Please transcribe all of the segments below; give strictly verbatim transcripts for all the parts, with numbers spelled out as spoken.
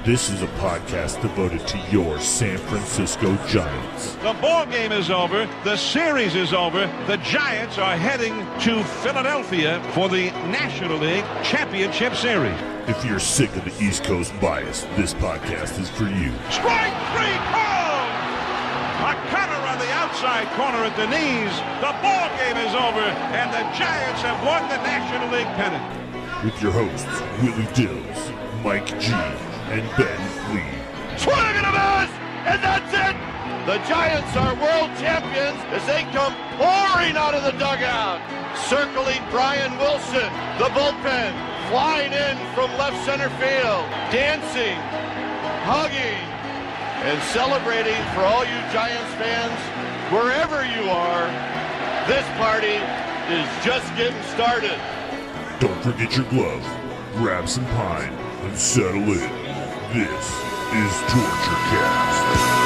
This is a podcast devoted to your San Francisco Giants. The ball game is over. The series is over. The Giants are heading to Philadelphia for the National League Championship Series. If you're sick of the East Coast bias, this podcast is for you. Strike three called! A cutter on the outside corner at the knees. The ball game is over, and the Giants have won the National League pennant. With your hosts, Willie Dills, Mike G, and Ben Lee. Swing and a miss, and that's it! The Giants are world champions as they come pouring out of the dugout. Circling Brian Wilson, the bullpen, flying in from left center field, dancing, hugging, and celebrating for all you Giants fans, wherever you are. This party is just getting started. Don't forget your glove, grab some pine, and settle in. This is Torture Cast.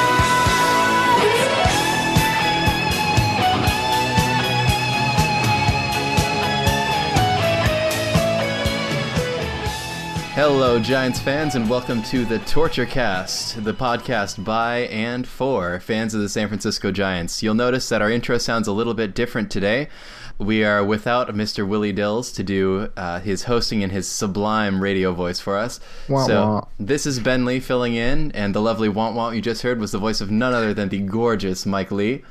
Hello, Giants fans, and welcome to the Torture Cast, the podcast by and for fans of the San Francisco Giants. You'll notice that our intro sounds a little bit different today. We are without Mister Willie Dills to do uh, his hosting and his sublime radio voice for us. Wah, so wah. This is Ben Lee filling in, and the lovely want want you just heard was the voice of none other than the gorgeous Mike Lee.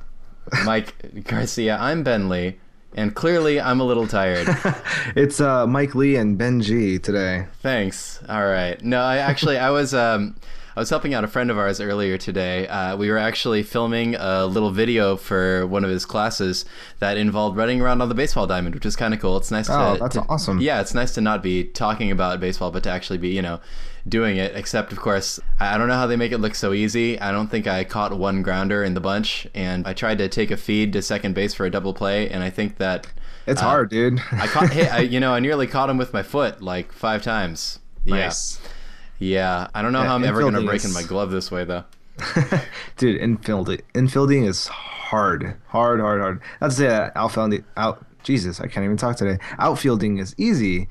Mike Garcia, I'm Ben Lee, and clearly I'm a little tired. It's uh, Mike Lee and Ben G today. Thanks. All right. No, I actually I was um I was helping out a friend of ours earlier today. Uh, we were actually filming a little video for one of his classes that involved running around on the baseball diamond, which is kind of cool. It's nice Oh, to that's to- awesome. Yeah, it's nice to not be talking about baseball, but to actually be, you know, doing it. Except, of course, I I don't know how they make it look so easy. I don't think I caught one grounder in the bunch, and I tried to take a feed to second base for a double play, and I think that It's uh, hard, dude. I caught, hey, I, you know, I nearly caught him with my foot like five times. Nice. Yeah. Yeah, I don't know Yeah, how I'm ever going to infielding break in is- my glove this way, though. Dude, infielding, infielding is hard. Hard, hard, hard. Not to say that outfielding, out, Jesus, I can't even talk today. Outfielding is easy,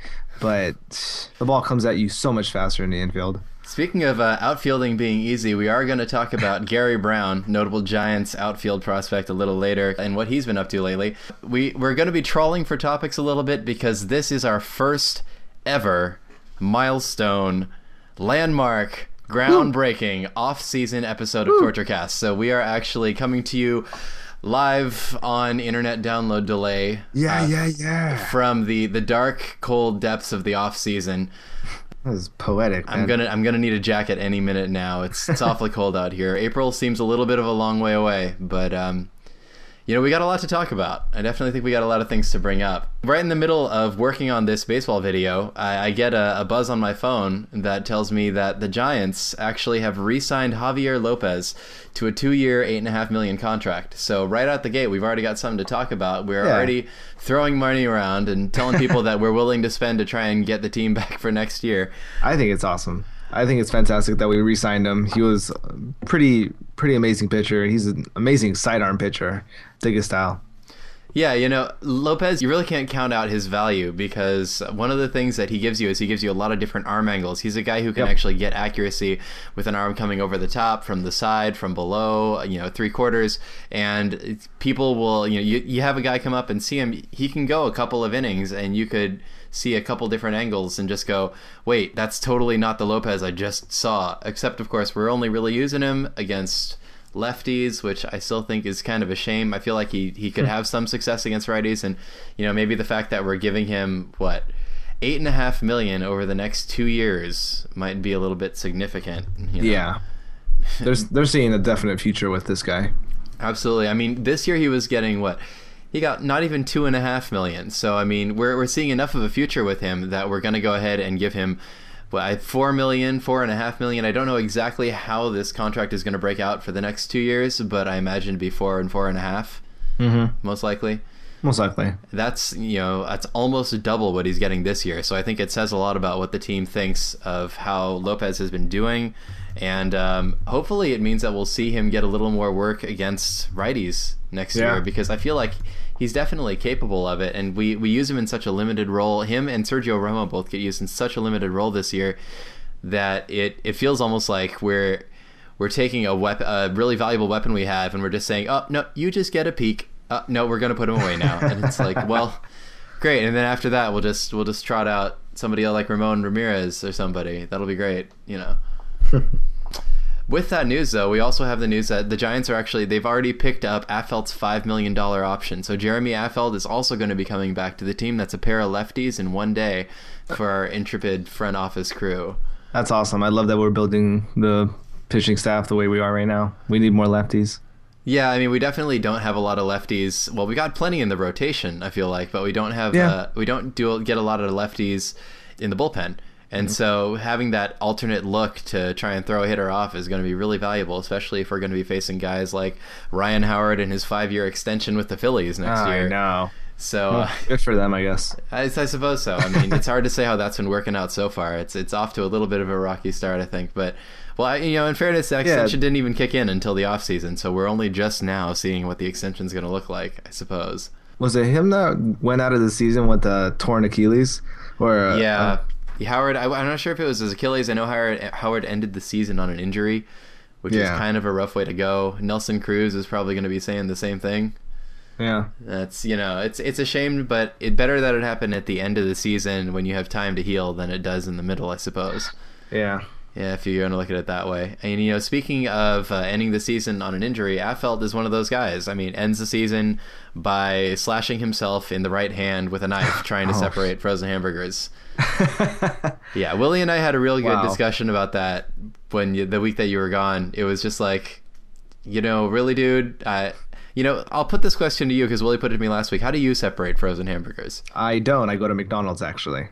but the ball comes at you so much faster in the infield. Speaking of uh, outfielding being easy, we are going to talk about Gary Brown, notable Giants outfield prospect, a little later, and what he's been up to lately. We, we're going to be trawling for topics a little bit because this is our first ever milestone, landmark, groundbreaking off-season episode of Torture Cast. So we are actually coming to you live on internet download delay. Yeah, uh, yeah, yeah. From the, the dark, cold depths of the off-season. That was poetic, man. I'm gonna I'm gonna need a jacket any minute now. It's it's awfully cold out here. April seems a little bit of a long way away, but um, you know, we got a lot to talk about. I definitely think we got a lot of things to bring up. Right in the middle of working on this baseball video, I, I get a, a buzz on my phone that tells me that the Giants actually have re-signed Javier Lopez to a two-year, eight and a half million contract. So right out the gate, we've already got something to talk about. We're Yeah. already throwing money around and telling people that we're willing to spend to try and get the team back for next year. I think it's awesome. I think it's fantastic that we re-signed him. He was a pretty, pretty amazing pitcher. He's an amazing sidearm pitcher. Dig his style. Yeah, you know, Lopez, you really can't count out his value because one of the things that he gives you is he gives you a lot of different arm angles. He's a guy who can Yep. actually get accuracy with an arm coming over the top, from the side, from below, you know, three quarters. And it's- people will, you know, you, you have a guy come up and see him, he can go a couple of innings and you could see a couple different angles and just go, wait, that's totally not the Lopez I just saw. Except, of course, we're only really using him against lefties, which I still think is kind of a shame. I feel like he, he could have some success against righties, and you know, maybe the fact that we're giving him what eight and a half million over the next two years might be a little bit significant. You know? Yeah. There's they're seeing a definite future with this guy. Absolutely. I mean, this year he was getting what? He got not even two and a half million. So I mean, we're we're seeing enough of a future with him that we're going to go ahead and give him what, I- four million, four and a half million. I don't know exactly how this contract is going to break out for the next two years, but I imagine it'd be four and four and a half, Mm-hmm. most likely. Most likely. That's, you know, that's almost double what he's getting this year. So I think it says a lot about what the team thinks of how Lopez has been doing. And um, hopefully it means that we'll see him get a little more work against righties next Yeah. year, because I feel like he's definitely capable of it. And we, we use him in such a limited role. Him and Sergio Romo both get used in such a limited role this year that it, it feels almost like we're we're taking a weapon, a really valuable weapon we have, and we're just saying, oh, no, you just get a peek. Uh, no, we're going to put him away now. And it's like, well, great. And then after that, we'll just we'll just trot out somebody like Ramon Ramirez or somebody. That'll be great, you know. With that news, though, we also have the news that the Giants are actually, they've already picked up Affeld's five million dollars option. So Jeremy Affeld is also going to be coming back to the team. That's a pair of lefties in one day for our intrepid front office crew. That's awesome. I love that we're building the pitching staff the way we are right now. We need more lefties. Yeah, I mean, we definitely don't have a lot of lefties. Well, we got plenty in the rotation, I feel like, but we don't have, yeah. uh, we don't do get a lot of lefties in the bullpen. And so having that alternate look to try and throw a hitter off is going to be really valuable, especially if we're going to be facing guys like Ryan Howard and his five-year extension with the Phillies next I year. I know. So well, good for them, I guess. I, I suppose so. I mean, it's hard to say how that's been working out so far. It's it's off to a little bit of a rocky start, I think. But, well, I, you know, in fairness, the extension yeah. didn't even kick in until the offseason, so we're only just now seeing what the extension's going to look like, I suppose. Was it him that went out of the season with the torn Achilles? Or uh, Yeah. Uh, Howard, I, I'm not sure if it was his Achilles. I know Howard, Howard ended the season on an injury, which yeah. is kind of a rough way to go. Nelson Cruz is probably going to be saying the same thing. Yeah. That's, you know, it's it's a shame, but it better that it happened at the end of the season when you have time to heal than it does in the middle, I suppose. Yeah. Yeah, if you're going to look at it that way. And, you know, speaking of uh, ending the season on an injury, Affeld is one of those guys. I mean, ends the season by slashing himself in the right hand with a knife, trying to oh. separate frozen hamburgers. Yeah, Willie and I had a real good wow. discussion about that when you, the week that you were gone. It was just like, you know, really, dude, I... You know, I'll put this question to you because Willie put it to me last week. How do you separate frozen hamburgers? I don't. I go to McDonald's, actually.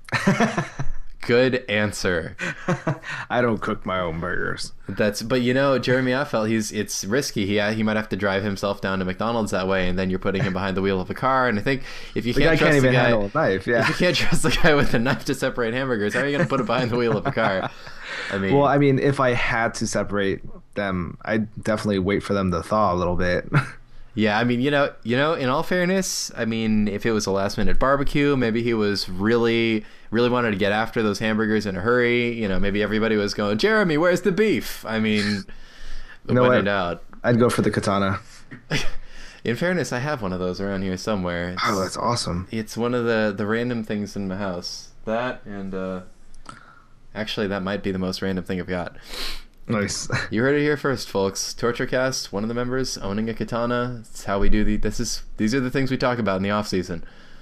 Good answer. I don't cook my own burgers. That's, but you know, Jeremy Affeld, he's it's risky. He he might have to drive himself down to McDonald's that way, and then you're putting him behind the wheel of a car. And I think if you the can't guy trust can't the even guy, handle a knife, yeah. if you can't trust the guy with a knife to separate hamburgers, how are you going to put him behind the wheel of a car? I mean, well, I mean, if I had to separate them, I'd definitely wait for them to thaw a little bit. Yeah, I mean, you know, you know, in all fairness, I mean, if it was a last minute barbecue, maybe he was really, really wanted to get after those hamburgers in a hurry. You know, maybe everybody was going, Jeremy, where's the beef? I mean, you know when what? in doubt. I'd go for the katana. In fairness, I have one of those around here somewhere. It's, oh, that's awesome. It's one of the, the random things in my house. That and, uh, actually, that might be the most random thing I've got. Nice. You heard it here first, folks. TortureCast, one of the members owning a katana. It's how we do the. This is these are the things we talk about in the off season.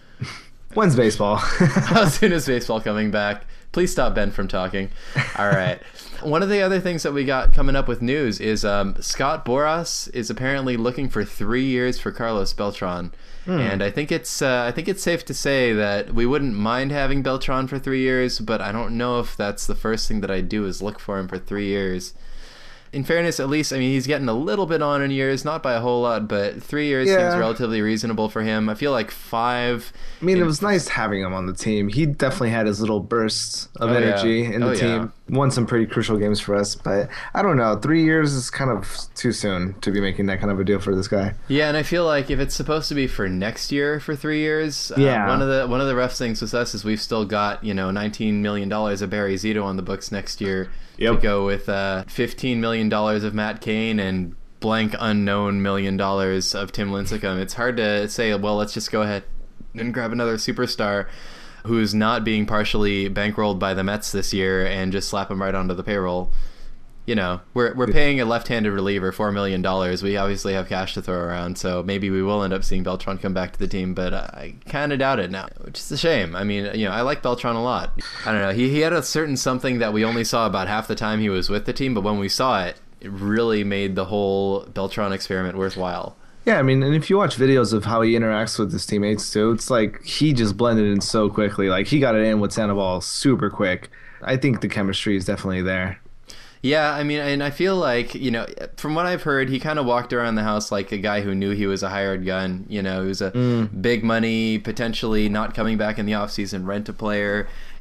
When's baseball? How soon is baseball coming back? Please stop Ben from talking. All right. One of the other things that we got coming up with news is um, Scott Boras is apparently looking for three years for Carlos Beltran. Hmm. And I think it's uh, I think it's safe to say that we wouldn't mind having Beltran for three years, but I don't know if that's the first thing that I do is look for him for three years. In fairness, at least, I mean, he's getting a little bit on in years, not by a whole lot, but three years yeah. seems relatively reasonable for him. I feel like five... I mean, in... it was nice having him on the team. He definitely had his little bursts of oh, energy yeah. in the oh, team. Yeah. Won some pretty crucial games for us, but I don't know. Three years is kind of too soon to be making that kind of a deal for this guy. Yeah, and I feel like if it's supposed to be for next year for three years, yeah. uh, one of the one of the rough things with us is we've still got, you know, nineteen million dollars of Barry Zito on the books next year. Yep. To go with uh, fifteen million dollars of Matt Cain and blank unknown million dollars of Tim Lincecum. It's hard to say, well, let's just go ahead and grab another superstar who's not being partially bankrolled by the Mets this year and just slap him right onto the payroll. You know, we're we're paying a left-handed reliever four million dollars. We obviously have cash to throw around, so maybe we will end up seeing Beltran come back to the team, but I kind of doubt it now, which is a shame. I mean, you know, I like Beltran a lot. I don't know. He, he had a certain something that we only saw about half the time he was with the team, but when we saw it, it really made the whole Beltran experiment worthwhile. Yeah, I mean, and if you watch videos of how he interacts with his teammates, too, it's like he just blended in so quickly. Like, he got it in with Sandoval super quick. I think the chemistry is definitely there. Yeah, I mean, and I feel like, you know, from what I've heard, he kind of walked around the house like a guy who knew he was a hired gun. You know, he was a mm. big money, potentially not coming back in the offseason rent a player.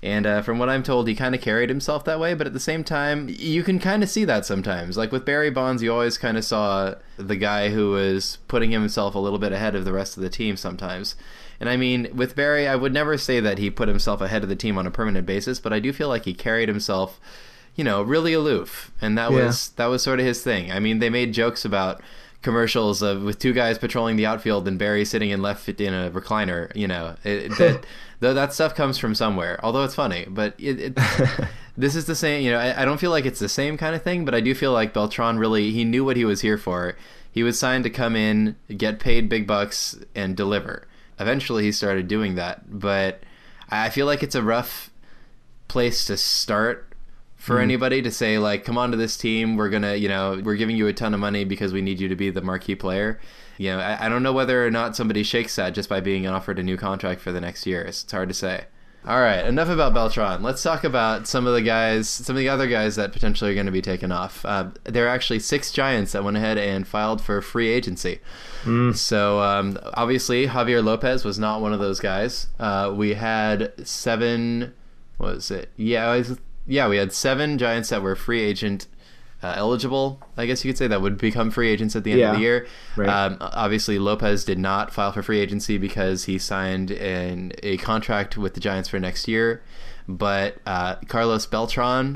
And uh, from what I'm told, he kind of carried himself that way. But at the same time, you can kind of see that sometimes. Like with Barry Bonds, you always kind of saw the guy who was putting himself a little bit ahead of the rest of the team sometimes. And I mean, with Barry, I would never say that he put himself ahead of the team on a permanent basis, but I do feel like he carried himself, you know, really aloof. And that Yeah. was that was sort of his thing. I mean, they made jokes about commercials of with two guys patrolling the outfield and Barry sitting in left in a recliner, you know. It, that though that stuff comes from somewhere, although it's funny. But it, it, this is the same, you know, I, I don't feel like it's the same kind of thing, but I do feel like Beltran really, he knew what he was here for. He was signed to come in, get paid big bucks, and deliver. Eventually, he started doing that, but I feel like it's a rough place to start for mm. anybody to say, like, come on to this team. We're going to, you know, we're giving you a ton of money because we need you to be the marquee player. You know, I, I don't know whether or not somebody shakes that just by being offered a new contract for the next year. It's hard to say. All right, enough about Beltran. Let's talk about some of the guys, some of the other guys that potentially are going to be taken off. Uh, there are actually six Giants that went ahead and filed for free agency. Mm. So um, obviously Javier Lopez was not one of those guys. Uh, we had seven. What was it? Yeah, it was, yeah, we had seven Giants that were free agent uh, eligible. I guess you could say that would become free agents at the end yeah. of the year. Right. Um, obviously, Lopez did not file for free agency because he signed an, a contract with the Giants for next year. But uh, Carlos Beltran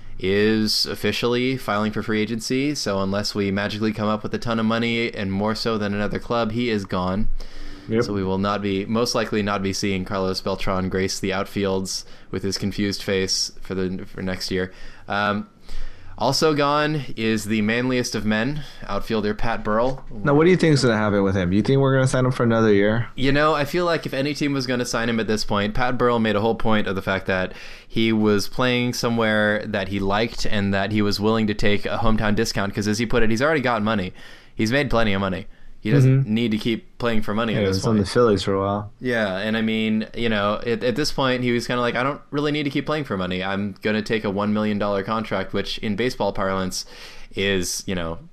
is officially filing for free agency. So unless we magically come up with a ton of money and more so than another club, he is gone. Yep. So we will not be, most likely not be seeing Carlos Beltran grace the outfields with his confused face for the for next year. Um, Also gone is the manliest of men, outfielder Pat Burrell. Now, what do you think is going to happen with him? Do you think we're going to sign him for another year? You know, I feel like if any team was going to sign him at this point, Pat Burrell made a whole point of the fact that he was playing somewhere that he liked and that he was willing to take a hometown discount because, as he put it, he's already got money. He's made plenty of money. He doesn't mm-hmm. need to keep playing for money yeah, at this he was point. on the Phillies for a while. Yeah, and I mean, you know, at, at this point, he was kind of like, I don't really need to keep playing for money. I'm going to take a one million dollars contract, which in baseball parlance is, you know,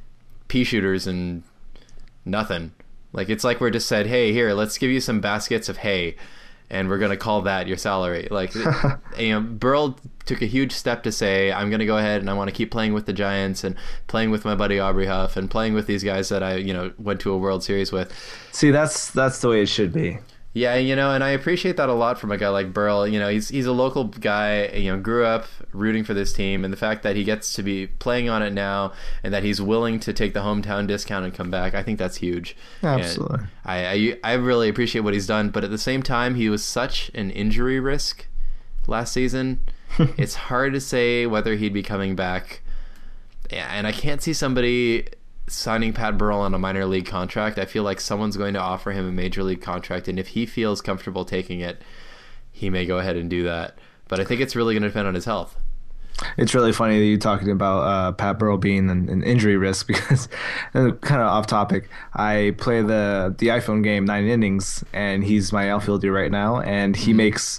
pea shooters and nothing. Like, it's like we're just said, hey, here, let's give you some baskets of hay, and we're going to call that your salary. Like, you know, Burrell took a huge step to say, I'm going to go ahead and I want to keep playing with the Giants and playing with my buddy Aubrey Huff and playing with these guys that I, you know, went to a World Series with. See, that's that's the way it should be. Yeah, you know, and I appreciate that a lot from a guy like Burrell. You know, he's he's a local guy, you know, grew up rooting for this team, and the fact that he gets to be playing on it now and that he's willing to take the hometown discount and come back, I think that's huge. Absolutely. I, I I really appreciate what he's done, but at the same time, he was such an injury risk last season. It's hard to say whether he'd be coming back. And I can't see somebody signing Pat Burrell on a minor league contract. I feel like someone's going to offer him a major league contract, and if he feels comfortable taking it, he may go ahead and do that. But I think it's really going to depend on his health. It's really funny that you talking about uh, Pat Burrell being an, an injury risk because, kind of off topic, I play the the iPhone game Nine Innings, and he's my outfielder right now, and he mm-hmm. makes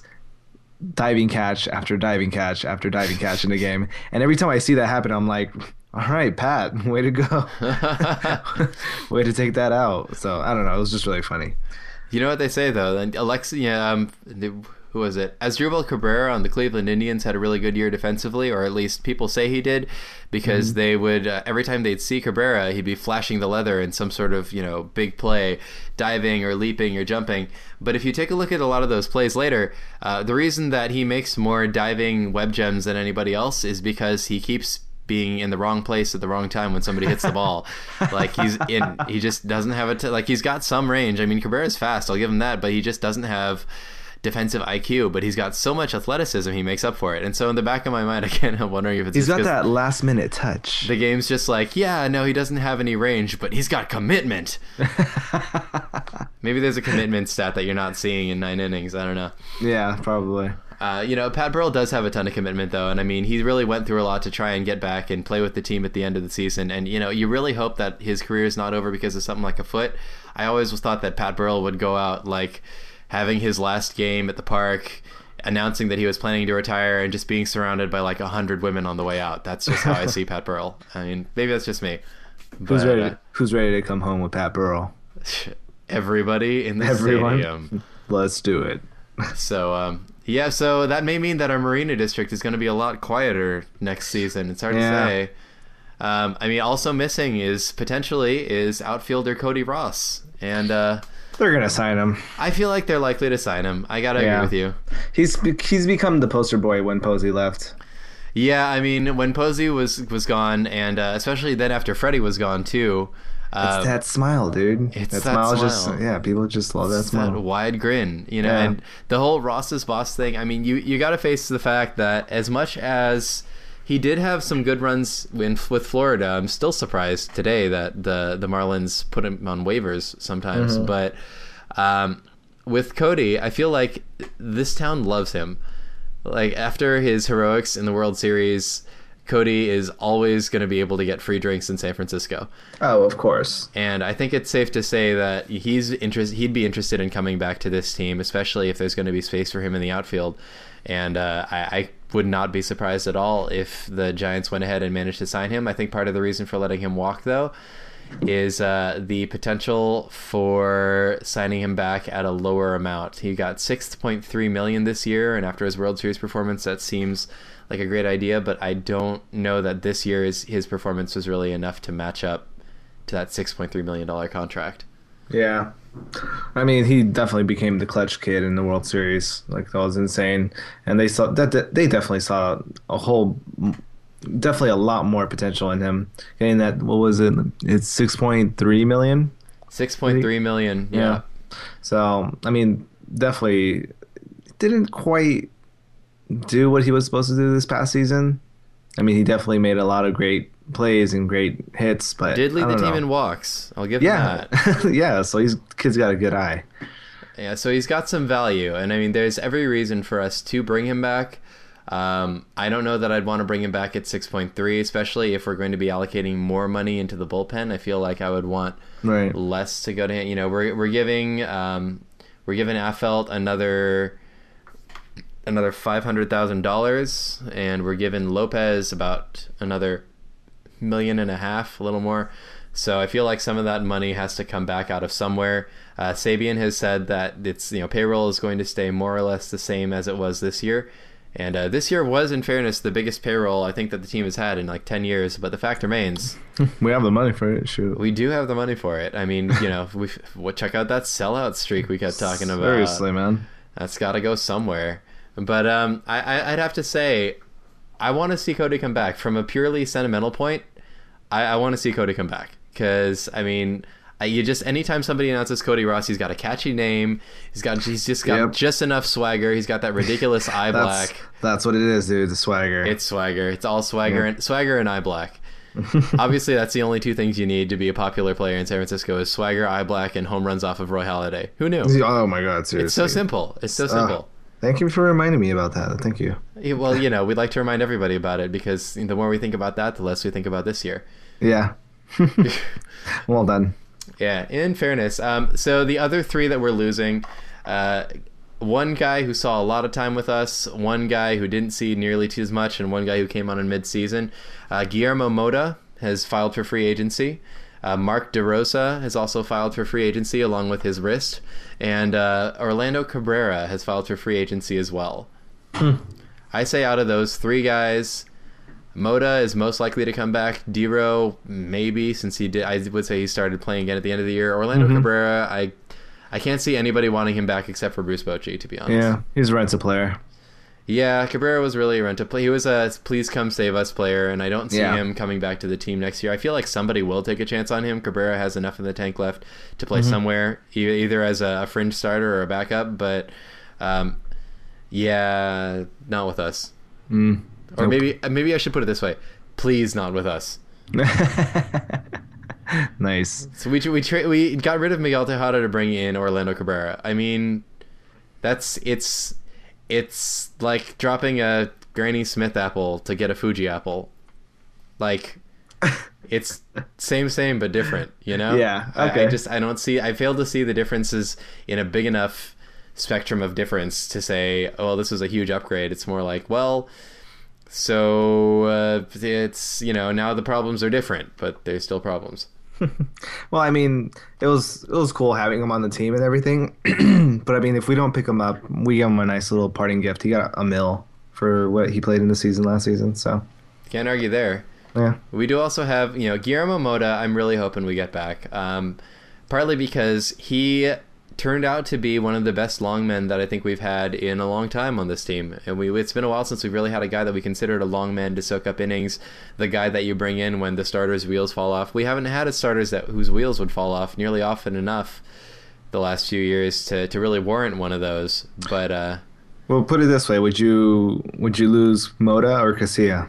diving catch after diving catch after diving catch in the game, and every time I see that happen, I'm like, all right, Pat, way to go. Way to take that out. So, I don't know. It was just really funny. You know what they say, though? Alexa, yeah, um, who was it? Asdrubal Cabrera on the Cleveland Indians had a really good year defensively, or at least people say he did, because mm-hmm. they would, uh, every time they'd see Cabrera, he'd be flashing the leather in some sort of, you know, big play, diving or leaping or jumping. But if you take a look at a lot of those plays later, uh, the reason that he makes more diving web gems than anybody else is because he keeps being in the wrong place at the wrong time when somebody hits the ball. Like, he's in, he just doesn't have it. Like, he's got some range. I mean, Cabrera's fast, I'll give him that, but he just doesn't have defensive I Q, but he's got so much athleticism, he makes up for it. And so in the back of my mind, again, I'm wondering if it's he's got that last minute touch. The game's just like, yeah, no, he doesn't have any range, but he's got commitment. Maybe there's a commitment stat that you're not seeing in nine innings. I don't know. Yeah, probably. Uh, you know, Pat Burrell does have a ton of commitment, though, and I mean, he really went through a lot to try and get back and play with the team at the end of the season. And you know, you really hope that his career is not over because of something like a foot. I always thought that Pat Burrell would go out like having his last game at the park, announcing that he was planning to retire, and just being surrounded by like a hundred women on the way out. That's just how I see Pat Burrell. I mean, maybe that's just me. But, who's ready? To, who's ready to come home with Pat Burrell? Everybody in the Everyone? stadium. Let's do it. So, um, Yeah, so that may mean that our Marina district is going to be a lot quieter next season. It's hard Yeah. to say. Um, I mean, also missing is potentially is outfielder Cody Ross, and uh, They're gonna sign him. I feel like they're likely to sign him. I gotta Yeah. agree with you. He's he's become the poster boy when Posey left. Yeah, I mean, when Posey was was gone, and uh, especially then after Freddie was gone too. Uh, It's that smile, dude. it's that, that smile, just smile. yeah, people just love that It's that smile. wide grin, you know, Yeah. and the whole Ross's boss thing. I mean, you you got to face the fact that as much as he did have some good runs in, with Florida, I'm still surprised today that the the Marlins put him on waivers sometimes. Mm-hmm. But um, with Cody, I feel like this town loves him. Like after his heroics in the World Series, Cody is always going to be able to get free drinks in San Francisco. Oh, of course. And I think it's safe to say that he's interest, he'd be interested in coming back to this team, especially if there's going to be space for him in the outfield. And uh, I, I would not be surprised at all if the Giants went ahead and managed to sign him. I think part of the reason for letting him walk, though, is uh, the potential for signing him back at a lower amount. He got six point three million dollars this year, and after his World Series performance, that seems like a great idea, but I don't know that this year's his performance was really enough to match up to that six point three million dollars contract. Yeah. I mean, he definitely became the clutch kid in the World Series. Like, that was insane. And they saw that that- they definitely saw a whole, definitely a lot more potential in him. Getting that, what was it? It's six point three million. six point three million dollars, yeah. So, I mean, definitely didn't quite do what he was supposed to do this past season. I mean, he definitely made a lot of great plays and great hits, but Did lead I the don't team know. in walks. I'll give him Yeah, that. yeah. So he's kid's got a good eye. Yeah, so he's got some value, and I mean, there's every reason for us to bring him back. Um, I don't know that I'd want to bring him back at six point three, especially if we're going to be allocating more money into the bullpen. I feel like I would want Right. less to go to him. You know, we're we're giving um, we're giving Affelt another another five hundred thousand dollars, and we're giving Lopez about another million and a half, a little more. So I feel like some of that money has to come back out of somewhere. Uh, Sabian has said that it's you know payroll is going to stay more or less the same as it was this year, and uh, this year was, in fairness, the biggest payroll I think that the team has had in like ten years. But the fact remains, We have the money for it. Shoot. we do have the money for it. I mean, you know, we what check out that sellout streak we kept talking about. Seriously, man. That's got to go somewhere. But um, I, I, I'd have to say, I want to see Cody come back. From a purely sentimental point, I, I want to see Cody come back. Because, I mean, I, you just anytime somebody announces Cody Ross, he's got a catchy name. He's got he's just got Yep. just enough swagger. He's got that ridiculous eye That's, black. that's what it is, dude. The swagger. It's swagger. It's all swagger Yep. and swagger and eye black. Obviously, that's the only two things you need to be a popular player in San Francisco: is swagger, eye black, and home runs off of Roy Halladay. Who knew? Oh my god, seriously. It's so simple. It's so Uh, simple. Thank you for reminding me about that. Thank you. Yeah, well, you know, we'd like to remind everybody about it because the more we think about that, the less we think about this year. Yeah. Well done. Yeah, in fairness. Um, so the other three that we're losing, uh, one guy who saw a lot of time with us, one guy who didn't see nearly too as much, and one guy who came on in mid-season. Uh, Guillermo Mota has filed for free agency. Uh, Mark DeRosa has also filed for free agency along with his wrist. And uh, Orlando Cabrera has filed for free agency as well. I say out of those three guys, Mota is most likely to come back. Dero, maybe, since he did. I would say he started playing again at the end of the year. Orlando Cabrera, I I can't see anybody wanting him back except for Bruce Bochy, to be honest. Yeah, he's a rent a player. Yeah, Cabrera was really a rent to play. He was a please come save us player, and I don't see Yeah. him coming back to the team next year. I feel like somebody will take a chance on him. Cabrera has enough in the tank left to play somewhere, e- either as a fringe starter or a backup. But um, yeah, not with us. Mm. Or Nope. maybe maybe I should put it this way: please, not with us. Nice. So we we tra- we got rid of Miguel Tejada to bring in Orlando Cabrera. I mean, that's it's it's like dropping a Granny Smith apple to get a Fuji apple. Like, it's same same but different, you know? Yeah, I- I, okay. just I don't see I fail to see the differences in a big enough spectrum of difference to say, oh, well, this was a huge upgrade. It's more like, well, so uh, it's you know now the problems are different, but they're still problems. Well, I mean, it was it was cool having him on the team and everything. But I mean, if we don't pick him up, we give him a nice little parting gift. He got a mil for what he played in the season last season. So Can't argue there. yeah, We do also have, you know, Guillermo Moda. I'm really hoping we get back. Um, partly because he turned out to be one of the best longmen that I think we've had in a long time on this team. And we it's been a while since we've really had a guy that we considered a longman to soak up innings, the guy that you bring in when the starters' wheels fall off. We haven't had a starters that whose wheels would fall off nearly often enough the last few years to, to really warrant one of those. But uh, well, put it this way: would you would you lose Moda or Casilla?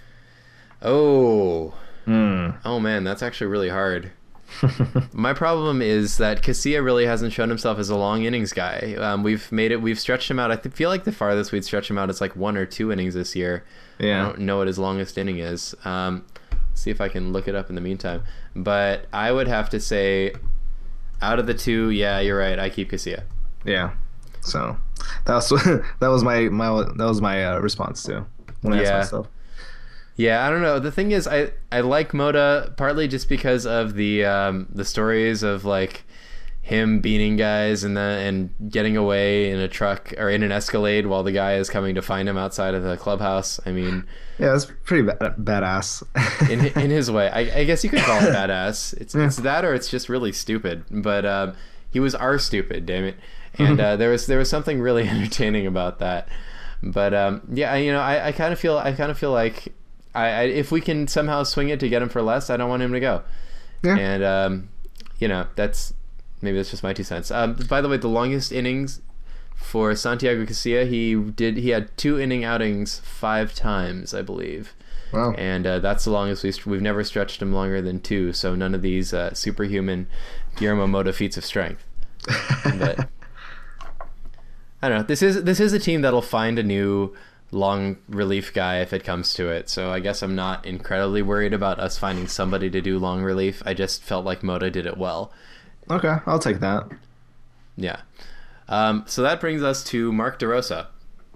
oh, Hmm. oh man, that's actually really hard. My problem is that Casilla really hasn't shown himself as a long innings guy. Um, we've made it, we've stretched him out. I th- feel like the farthest we'd stretch him out is like one or two innings this year. Yeah. I don't know what his longest inning is. Um, see if I can look it up in the meantime. But I would have to say, out of the two, yeah, you're right. I keep Casilla. Yeah. So that was that was my my that was my uh, response too when I Yeah. asked myself. Yeah, I don't know. The thing is, I, I like Moda partly just because of the um, the stories of like him beating guys and the, and getting away in a truck or in an Escalade while the guy is coming to find him outside of the clubhouse. I mean, Yeah, that's pretty bad, badass. in in his way, I, I guess you could call it badass. It's it's that or it's just really stupid. But um, he was our stupid, damn it. And uh, there was there was something really entertaining about that. But um, yeah, I, you know, I, I kind of feel I kind of feel like. I, I, if we can somehow swing it to get him for less, I don't want him to go. Yeah. And, um, you know, that's maybe that's just my two cents. Um, by the way, the longest innings for Santiago Casilla, he did he had two inning outings five times, I believe. Wow. And uh, that's the longest we've, we've never stretched him longer than two. So none of these uh, superhuman Guillermo Moda feats of strength. But I don't know. This is this is a team that'll find a new long relief guy if it comes to it. So I guess I'm not incredibly worried about us finding somebody to do long relief. I just felt like Moda did it well. Okay, I'll take that. Yeah. Um, so that brings us to Mark DeRosa.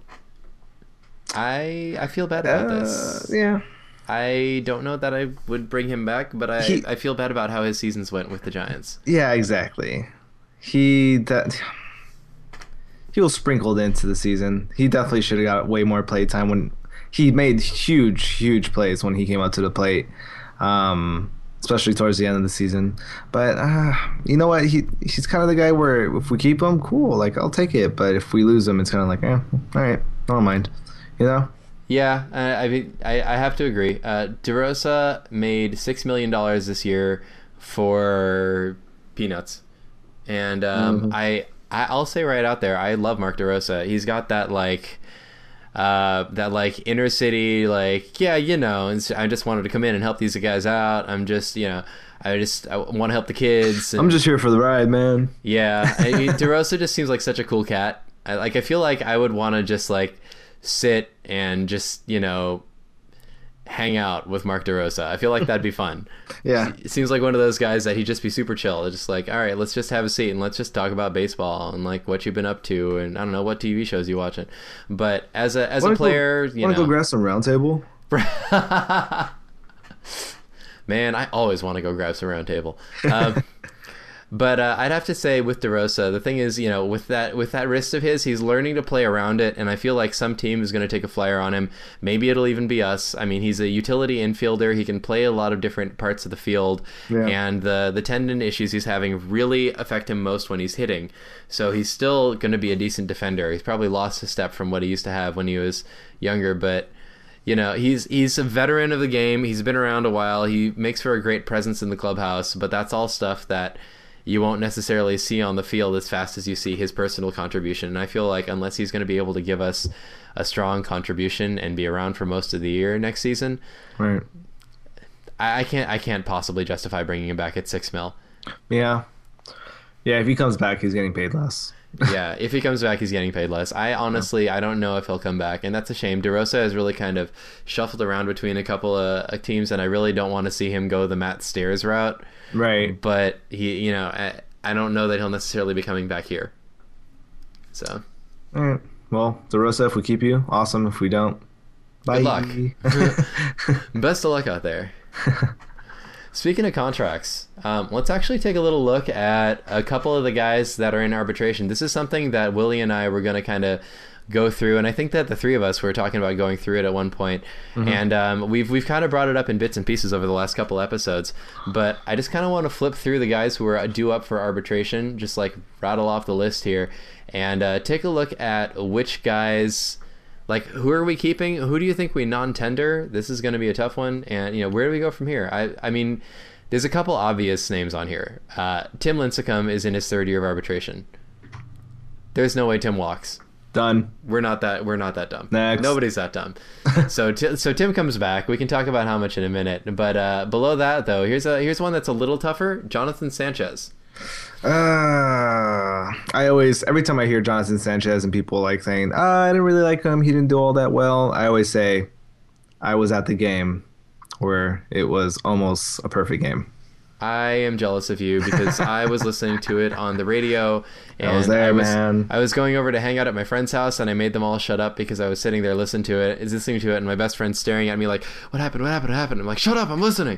I I feel bad about Uh, this. yeah. I don't know that I would bring him back, but I, He- I feel bad about how his seasons went with the Giants. Yeah, exactly. He that he was sprinkled into the season. He definitely should have got way more play time when he made huge, huge plays when he came out to the plate, um, especially towards the end of the season. But uh, you know what? He he's kind of the guy where if we keep him, cool, like I'll take it. But if we lose him, it's kind of like, eh, all right, I don't mind, you know. Yeah, I I, mean, I, I have to agree. Uh, DeRosa made six million dollars this year for peanuts, and um, Mhm. I, I I'll say right out there, I love Mark DeRosa. He's got that like, uh, that like inner city like yeah, you know. And so I just wanted to come in and help these guys out. I'm just you know. I just I want to help the kids. And, I'm just here for the ride, man. yeah, I mean, DeRosa just seems like such a cool cat. I like. I feel like I would want to just like sit and just you know hang out with Mark DeRosa. I feel like that'd be fun. Yeah. It seems like one of those guys that he'd just be super chill. Just like, all right, let's just have a seat and let's just talk about baseball and like what you've been up to and I don't know what T V shows you watching. But as a as Wanna a player, go, you wanna know, go grab some round table? man, I always want to go grab some round table. Um, but uh, I'd have to say with DeRosa, the thing is, you know, with that with that wrist of his, he's learning to play around it, and I feel like some team is going to take a flyer on him. Maybe it'll even be us. I mean, he's a utility infielder. He can play a lot of different parts of the field, Yeah. and the the tendon issues he's having really affect him most when he's hitting. So he's still going to be a decent defender. He's probably lost a step from what he used to have when he was younger, but you know, he's he's a veteran of the game. He's been around a while. He makes for a great presence in the clubhouse, but that's all stuff that you won't necessarily see on the field as fast as you see his personal contribution. And I feel like unless he's going to be able to give us a strong contribution and be around for most of the year next season, Right. I, I can't I can't possibly justify bringing him back at six mil. Yeah. Yeah, if he comes back, he's getting paid less. Yeah, if he comes back, he's getting paid less. I honestly, I don't know if he'll come back, and that's a shame. DeRosa has really kind of shuffled around between a couple of uh, teams, and I really don't want to see him go the Matt Stairs route. Right. But he, you know, I, I don't know that he'll necessarily be coming back here. So, All right. Well, DeRosa, if we keep you, awesome. If we don't, bye. Good luck. best of luck out there. Speaking of contracts, um, let's actually take a little look at a couple of the guys that are in arbitration. This is something that Willie and I were going to kind of go through, and I think that the three of us were talking about going through it at one point. Mm-hmm. And um, we've we've kind of brought it up in bits and pieces over the last couple episodes. But I just kind of want to flip through the guys who are due up for arbitration, just like rattle off the list here, and uh, take a look at which guys, like, who are we keeping? Who do you think we non-tender? This is going to be a tough one, and you know, where do we go from here? I I mean, there's a couple obvious names on here. Uh, Tim Lincecum is in his third year of arbitration. There's no way Tim walks. Done. We're not that. We're not that dumb. Next. Nobody's that dumb. so, t- so Tim comes back. We can talk about how much in a minute. But uh, below that, though, here's a here's one that's a little tougher. Jonathan Sanchez. Uh, I always, every time I hear Jonathan Sanchez and people like saying, oh, I didn't really like him, he didn't do all that well, I always say, I was at the game where it was almost a perfect game. I am jealous of you because I was listening to it on the radio, and I was there, I was, man. I was going over to hang out at my friend's house, and I made them all shut up because I was sitting there listening to it, listening to it, and my best friend's staring at me like, "What happened? What happened? What happened?" I'm like, "Shut up! I'm listening."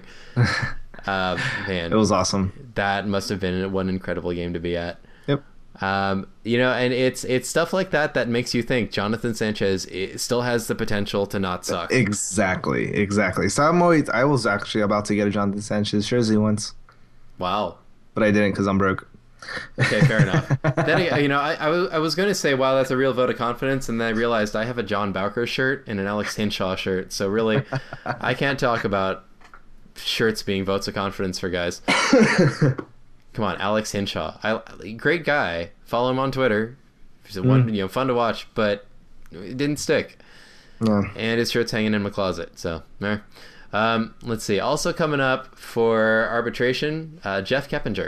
uh, man, it was awesome. That must have been one incredible game to be at. Yep. Um, you know, and it's it's stuff like that that makes you think Jonathan Sanchez still has the potential to not suck. Exactly, exactly. So I'm always, I was actually about to get a Jonathan Sanchez jersey once. Wow. But I didn't because I'm broke. Okay, fair enough. Then, you know, I, I was, I was going to say, wow, that's a real vote of confidence, and then I realized I have a John Bowker shirt and an Alex Hinshaw shirt, so really, I can't talk about shirts being votes of confidence for guys. Come on, Alex Hinshaw. I, great guy. Follow him on Twitter. He's a one, mm. you know, fun to watch, but it didn't stick. No. And his shirt's hanging in my closet, so there. Um, let's see. Also coming up for arbitration, uh, Jeff Keppinger.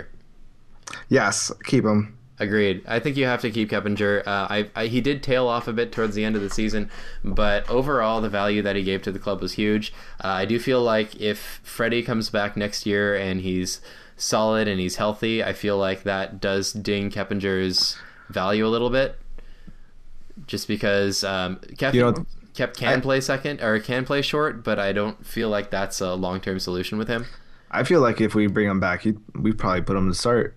Yes, keep him. Agreed. I think you have to keep Keppinger. Uh, I, I, he did tail off a bit towards the end of the season, but overall the value that he gave to the club was huge. Uh, I do feel like if Freddie comes back next year and he's solid and he's healthy, I feel like that does ding Keppinger's value a little bit. Just because um, Kep, you know, Kep can I, play second or can play short, but I don't feel like that's a long-term solution with him. I feel like if we bring him back, he, we probably put him to start.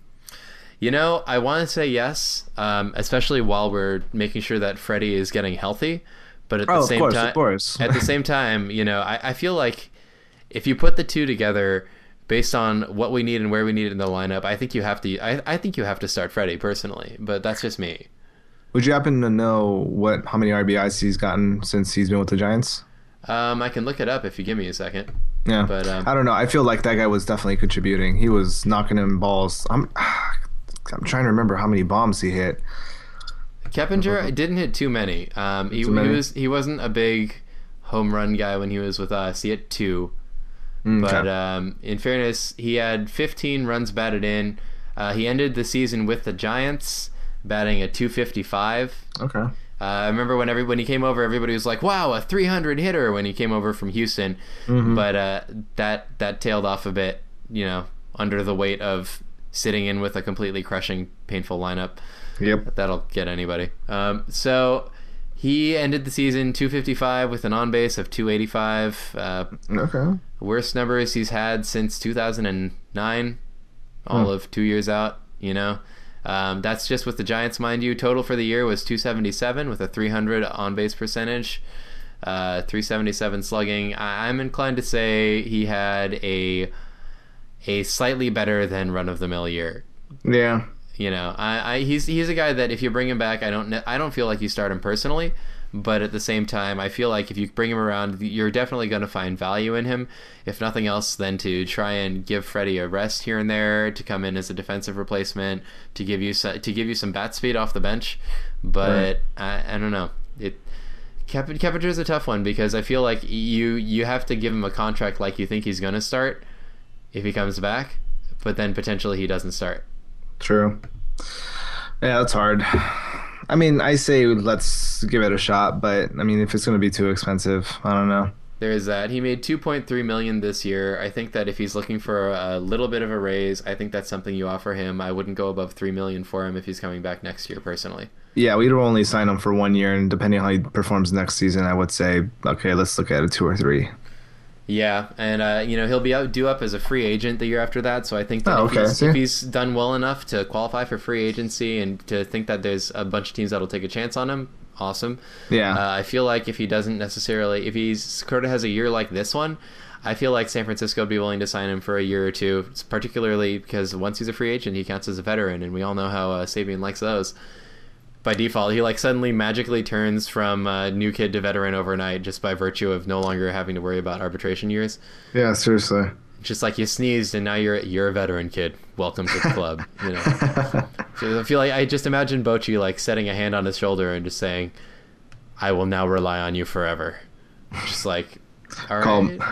You know, I want to say yes, um, especially while we're making sure that Freddie is getting healthy. But at the oh, same of course, time, of course. at the same time, you know, I, I feel like if you put the two together, based on what we need and where we need it in the lineup, I think you have to. I, I think you have to start Freddie personally, but that's just me. Would you happen to know what how many R B Is he's gotten since he's been with the Giants? Um, I can look it up if you give me a second. Yeah, but um, I don't know. I feel like that guy was definitely contributing. He was knocking in balls. I'm. I'm trying to remember how many bombs he hit. Keppinger didn't hit too many. Um, he, too many? he was he wasn't a big home run guy when he was with us. He hit two, Mm, but okay. um, in fairness, he had fifteen runs batted in. Uh, he ended the season with the Giants batting a two fifty-five. Okay. Uh, I remember when every when he came over, everybody was like, "Wow, a three hundred hitter!" When he came over from Houston, Mm-hmm. but uh, that that tailed off a bit, you know, under the weight of sitting in with a completely crushing, painful lineup. Yep. That'll get anybody. Um, so he ended the season two fifty-five with an on base of two eighty-five. Uh, Okay. worst numbers he's had since two thousand nine, all Hmm. of two years out. You know, um, that's just with the Giants, mind you. Total for the year was two seventy-seven with a three hundred on base percentage, uh, three seventy-seven slugging. I- I'm inclined to say he had a a slightly better than run-of-the-mill year. Yeah. You know, I, I he's he's a guy that if you bring him back, I don't ne- I don't feel like you start him personally, but at the same time, I feel like if you bring him around, you're definitely going to find value in him. If nothing else, than to try and give Freddie a rest here and there, to come in as a defensive replacement, to give you so, to give you some bat speed off the bench. But Right. I, I don't know. It Kep- Keppinger is a tough one because I feel like you you have to give him a contract like you think he's going to start if he comes back, but then potentially he doesn't start. True. Yeah, that's hard. I mean, I say let's give it a shot, but I mean, if it's going to be too expensive, I don't know. There is that. He made two point three million dollars this year. I think that if he's looking for a little bit of a raise, I think that's something you offer him. I wouldn't go above three million dollars for him if he's coming back next year, personally. Yeah, we'd only sign him for one year, and depending on how he performs next season, I would say, okay, let's look at a two or three. Yeah, and uh, you know he'll be out due up as a free agent the year after that. So I think that Oh, if, okay. he's, See? if he's done well enough to qualify for free agency and to think that there's a bunch of teams that'll take a chance on him, awesome. Yeah. Uh, I feel like if he doesn't necessarily, if he's sort of has a year like this one, I feel like San Francisco would be willing to sign him for a year or two, particularly because once he's a free agent, he counts as a veteran, and we all know how uh, Sabian likes those. By default, he like suddenly magically turns from uh, new kid to veteran overnight just by virtue of no longer having to worry about arbitration years. Yeah, seriously. Just like you sneezed and now you're you're a veteran kid. Welcome to the club. You know. So I feel like I just imagine Bochy like setting a hand on his shoulder and just saying, "I will now rely on you forever." Just like, all right. Calm.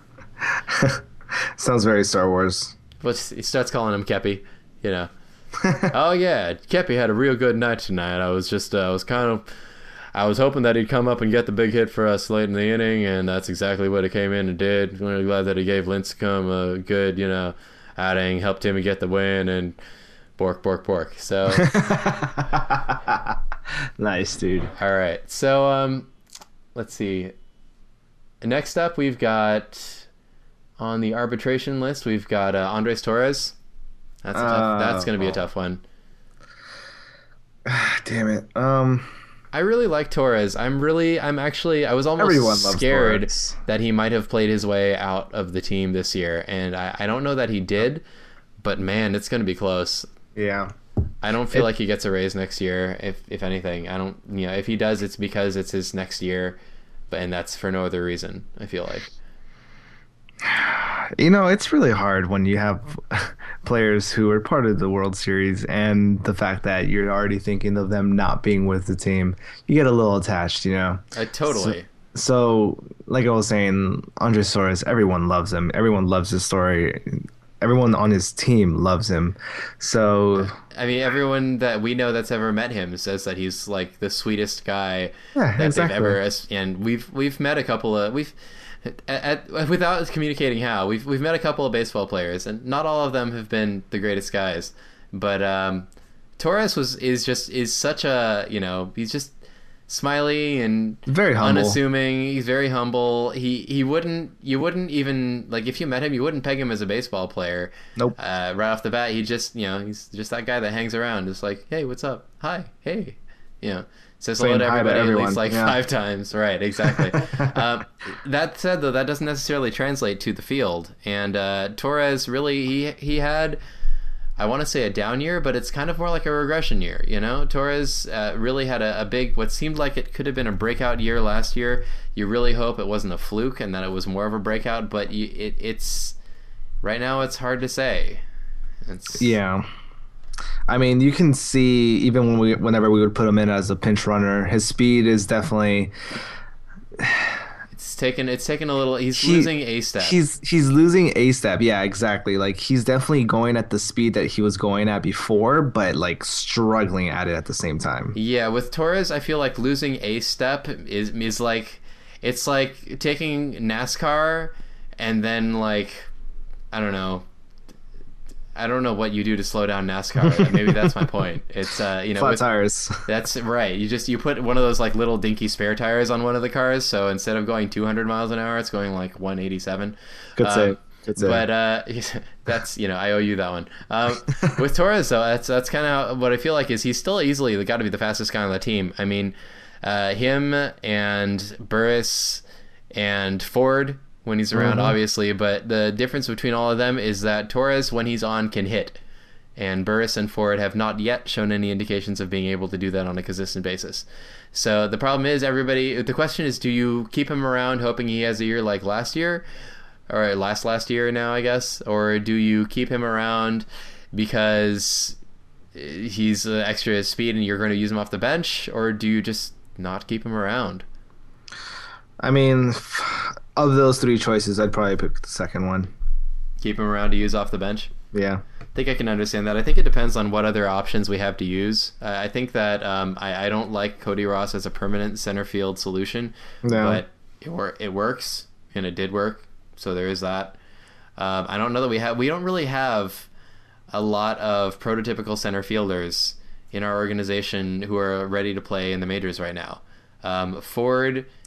Sounds very Star Wars. But he starts calling him Kepi. You know. Oh yeah, Kepi had a real good night tonight. I was just, uh, I was kind of, I was hoping that he'd come up and get the big hit for us late in the inning, and that's exactly what he came in and did. Really glad that he gave Lincecum a good, you know, outing, helped him get the win, and bork, bork, bork. So, Nice, dude. all right. So, um, let's see. Next up, we've got on the arbitration list, we've got uh, Andres Torres. That's a tough, that's going to be a tough one. Damn it. Um, I really like Torres. I'm really, I'm actually, I was almost Everyone loves scared Torres. that he might have played his way out of the team this year, and I, I don't know that he did, but man, it's going to be close. yeah. I don't feel It- like he gets a raise next year. If if anything, I don't. You know, if he does, it's because it's his next year, but and that's for no other reason. I feel like. You know, it's really hard when you have players who are part of the World Series and the fact that you're already thinking of them not being with the team. You get a little attached, you know? Uh, totally. So, like I was saying, Andres Torres, everyone loves him. Everyone loves his story. Everyone on his team loves him. So, I mean, everyone that we know that's ever met him says that he's like the sweetest guy Yeah, that exactly. they've ever. And we've we've met a couple of we've. At, at, without communicating how we've we've met a couple of baseball players, and not all of them have been the greatest guys, but um, Torres was is just is such a, you know, he's just smiley and Very humble. unassuming. He's very humble. He he wouldn't you wouldn't even like if you met him, you wouldn't peg him as a baseball player. Nope. Uh, right off the bat, he just, you know, he's just that guy that hangs around, just like, hey, what's up? Hi, hey, you know. Says hello Saying to hi to everybody at everyone, least like yeah. five times. Right, exactly. um, that said, though, that doesn't necessarily translate to the field. And uh, Torres really, he he had, I want to say a down year, but it's kind of more like a regression year. You know, Torres uh, really had a, a big, what seemed like it could have been a breakout year last year. You really hope it wasn't a fluke and that it was more of a breakout. But you, it, it's right now, it's hard to say. It's, yeah. I mean, you can see even when we, whenever we would put him in as a pinch runner, his speed is definitely. It's taken. It's taken a little. He's He- losing a step. He's he's losing a step. Yeah, exactly. Like he's definitely going at the speed that he was going at before, but like struggling at it at the same time. Yeah, with Torres, I feel like losing a step is is like it's like taking NASCAR and then like I don't know. I don't know what you do to slow down NASCAR. Maybe that's my point. It's uh, you know, Flat with- tires. that's right. You just you put one of those like little dinky spare tires on one of the cars, so instead of going two hundred miles an hour, it's going like one eighty-seven. Good Um, save. Good save. But uh, that's, you know, I owe you that one. Um, with Torres, though, that's that's kind of what I feel like is he's still easily got to be the fastest guy on the team. I mean, uh, him and Burris and Ford when he's around, Mm-hmm. obviously. But the difference between all of them is that Torres, when he's on, can hit. And Burris and Ford have not yet shown any indications of being able to do that on a consistent basis. So the problem is everybody, the question is, do you keep him around hoping he has a year like last year? Or last last year now, I guess? Or do you keep him around because he's uh, extra speed and you're going to use him off the bench? Or do you just not keep him around? I mean, of those three choices, I'd probably pick the second one. Keep him around to use off the bench? Yeah. I think I can understand that. I think it depends on what other options we have to use. Uh, I think that um, I, I don't like Cody Ross as a permanent center field solution, No. but it, wor- it works, and it did work, so there is that. Um, I don't know that we have. We don't really have a lot of prototypical center fielders in our organization who are ready to play in the majors right now. Um, Ford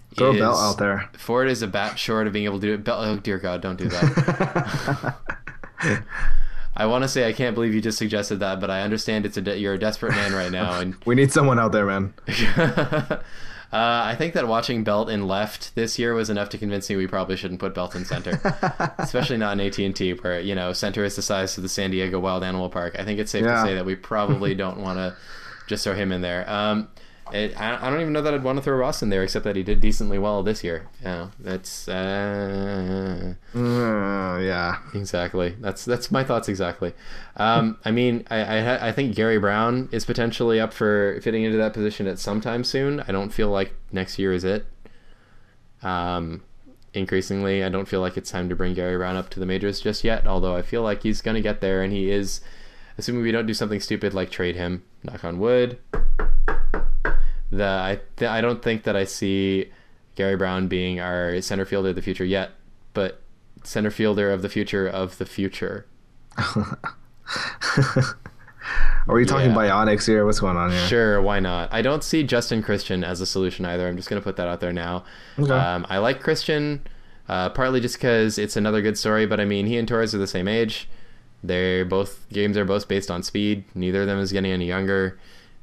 Throw is, a belt out there. Ford is a bat short of being able to do it. Belt, oh dear God, don't do that. I want to say I can't believe you just suggested that, but I understand it's a de- you're a desperate man right now, and we need someone out there, man. uh, I think that watching Belt in left this year was enough to convince me we probably shouldn't put Belt in center, especially not in A T and T, where you know center is the size of the San Diego Wild Animal Park. I think it's safe yeah. to say that we probably don't want to just throw him in there. Um, It, I, I don't even know that I'd want to throw Ross in there, except that he did decently well this year. You know, that's uh, uh, yeah, exactly. That's that's my thoughts exactly. Um, I mean, I, I I think Gary Brown is potentially up for fitting into that position at some time soon. I don't feel like next year is it. Um, increasingly, I don't feel like it's time to bring Gary Brown up to the majors just yet. Although I feel like he's going to get there, and he is, assuming we don't do something stupid like trade him. Knock on wood. The I th- I don't think that I see Gary Brown being our center fielder of the future yet, but center fielder of the future of the future. Are you talking Yeah. bionics here? What's going on here? Sure, why not? I don't see Justin Christian as a solution either. I'm just going to put that out there now. Okay. Um, I like Christian, uh, partly just because it's another good story, but I mean, he and Torres are the same age. They're both games are both based on speed. Neither of them is getting any younger.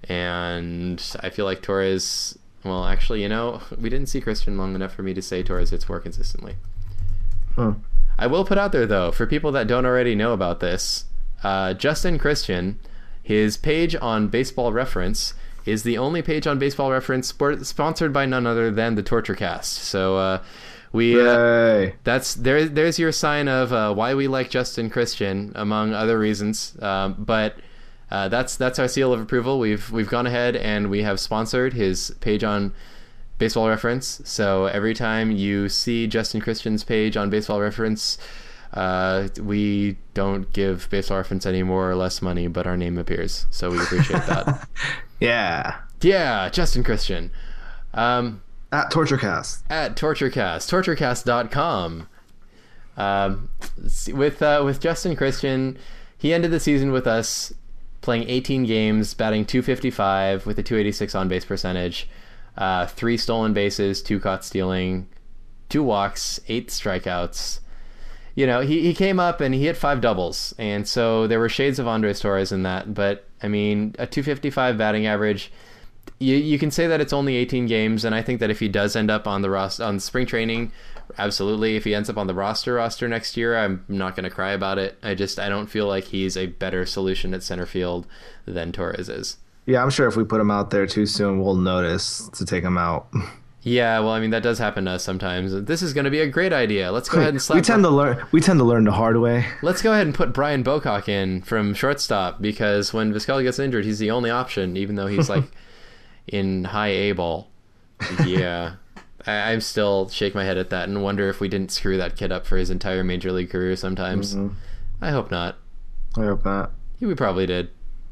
And I feel like Torres, well, actually, you know, we didn't see Christian long enough for me to say Torres hits more consistently. Hmm. I will put out there, though, for people that don't already know about this, uh, Justin Christian, his page on Baseball Reference is the only page on Baseball Reference sport, sponsored by none other than the Torture Cast. So uh, we uh, Yay. that's there. There's your sign of uh, why we like Justin Christian, among other reasons. Um, but Uh, that's that's our seal of approval. We've we've gone ahead and we have sponsored his page on Baseball Reference. So every time you see Justin Christian's page on Baseball Reference, uh, we don't give Baseball Reference any more or less money, but our name appears. So we appreciate that. Yeah. Yeah, Justin Christian. Um, At TortureCast. at TortureCast, torturecast dot com. Um, with uh, with Justin Christian, he ended the season with us playing eighteen games, batting two fifty-five with a two eighty-six on base percentage, uh, three stolen bases, two caught stealing, two walks, eight strikeouts. You know, he, he came up and he hit five doubles, and so there were shades of Andres Torres in that. But I mean, a two fifty-five batting average. You you can say that it's only eighteen games, and I think that if he does end up on the roster on spring training, absolutely. If he ends up on the roster roster next year, I'm not going to cry about it. I just I don't feel like he's a better solution at center field than Torres is. Yeah, I'm sure if we put him out there too soon, we'll notice to take him out. Yeah, well, I mean that does happen to us sometimes. This is going to be a great idea. Let's go ahead and slap. we tend to learn. We tend to learn the hard way. Let's go ahead and put Brian Bocock in from shortstop, because when Vizquel gets injured, he's the only option, even though he's like in high A ball. Yeah. I, I still shake my head at that and wonder if we didn't screw that kid up for his entire major league career sometimes. Mm-hmm. I hope not. I hope not. We probably did.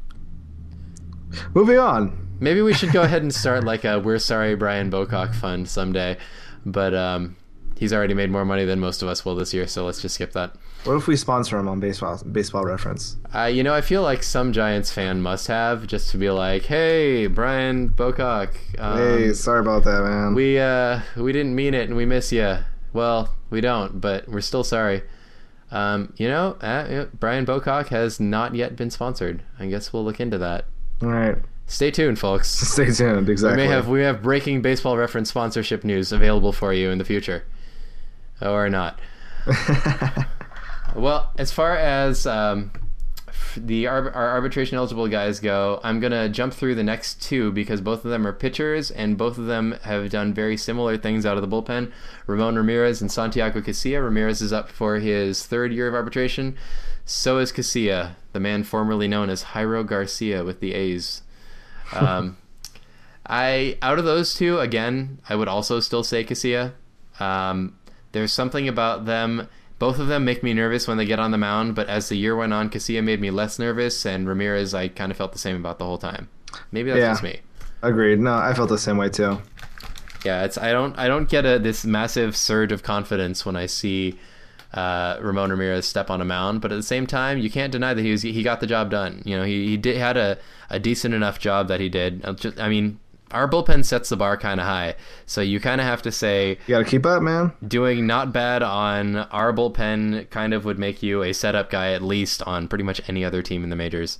Moving on. Maybe we should go ahead and start like a We're Sorry Brian Bocock fund someday. But um, he's already made more money than most of us will this year, so let's just skip that. What if we sponsor him on baseball baseball reference? Uh, you know, I feel like some Giants fan must have, just to be like, hey, Brian Bocock. Um, hey, sorry about that, man. We uh we didn't mean it and we miss you. Well, we don't, but we're still sorry. Um, you know, uh, yeah, Brian Bocock has not yet been sponsored. I guess we'll look into that. All right. Stay tuned, folks. Stay tuned. Exactly. We may have we have breaking Baseball Reference sponsorship news available for you in the future, or not. Well, as far as um, the our arbitration eligible guys go, I'm gonna jump through the next two because both of them are pitchers and both of them have done very similar things out of the bullpen. Ramon Ramirez and Santiago Casilla. Ramirez is up for his third year of arbitration. So is Casilla, the man formerly known as Jairo Garcia with the A's. Um, I out of those two, again, I would also still say Casilla. Um, there's something about them. Both of them make me nervous when they get on the mound, but as the year went on, Casilla made me less nervous, and Ramirez, I kind of felt the same about the whole time. Maybe that's Yeah. just me. Agreed. No, I felt the same way too. Yeah, it's I don't I don't get a this massive surge of confidence when I see uh, Ramon Ramirez step on a mound, but at the same time, you can't deny that he was he got the job done. You know, he he did had a, a decent enough job that he did. Just, I mean, our bullpen sets the bar kind of high. So you kind of have to say, You got to keep up, man. doing not bad on our bullpen kind of would make you a setup guy at least on pretty much any other team in the majors.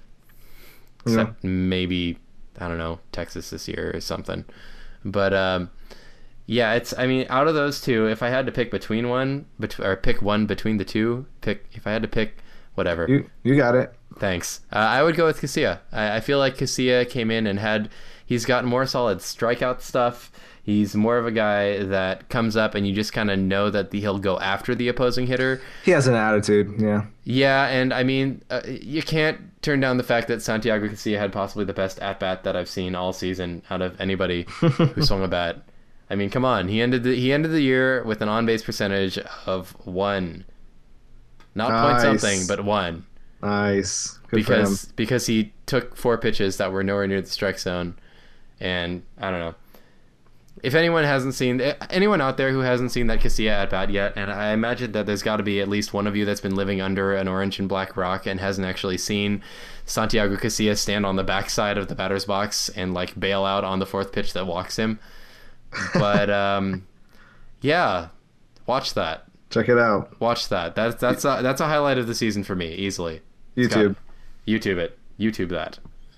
Except Yeah. maybe, I don't know, Texas this year or something. But, um, yeah, it's, I mean, out of those two, if I had to pick between one, bet- or pick one between the two, pick, if I had to pick, whatever. You you got it. Thanks. Uh, I would go with Casilla. I, I feel like Casilla came in and had, he's got more solid strikeout stuff. He's more of a guy that comes up and you just kind of know that the, he'll go after the opposing hitter. He has an attitude, yeah. Yeah, and I mean, uh, you can't turn down the fact that Santiago Casilla had possibly the best at-bat that I've seen all season out of anybody who swung a bat. I mean, come on. He ended the, he ended the year with an on-base percentage of one. Not Nice. point something, but one. Nice. Good for because him. because he took four pitches that were nowhere near the strike zone, and I don't know. If anyone hasn't seen anyone out there who hasn't seen that Casilla at bat yet, and I imagine that there's got to be at least one of you that's been living under an orange and black rock and hasn't actually seen Santiago Casilla stand on the backside of the batter's box and like bail out on the fourth pitch that walks him. But um, yeah, watch that. Check it out. Watch that. That's that's a, that's a highlight of the season for me, easily. It's YouTube. got- YouTube it. YouTube that.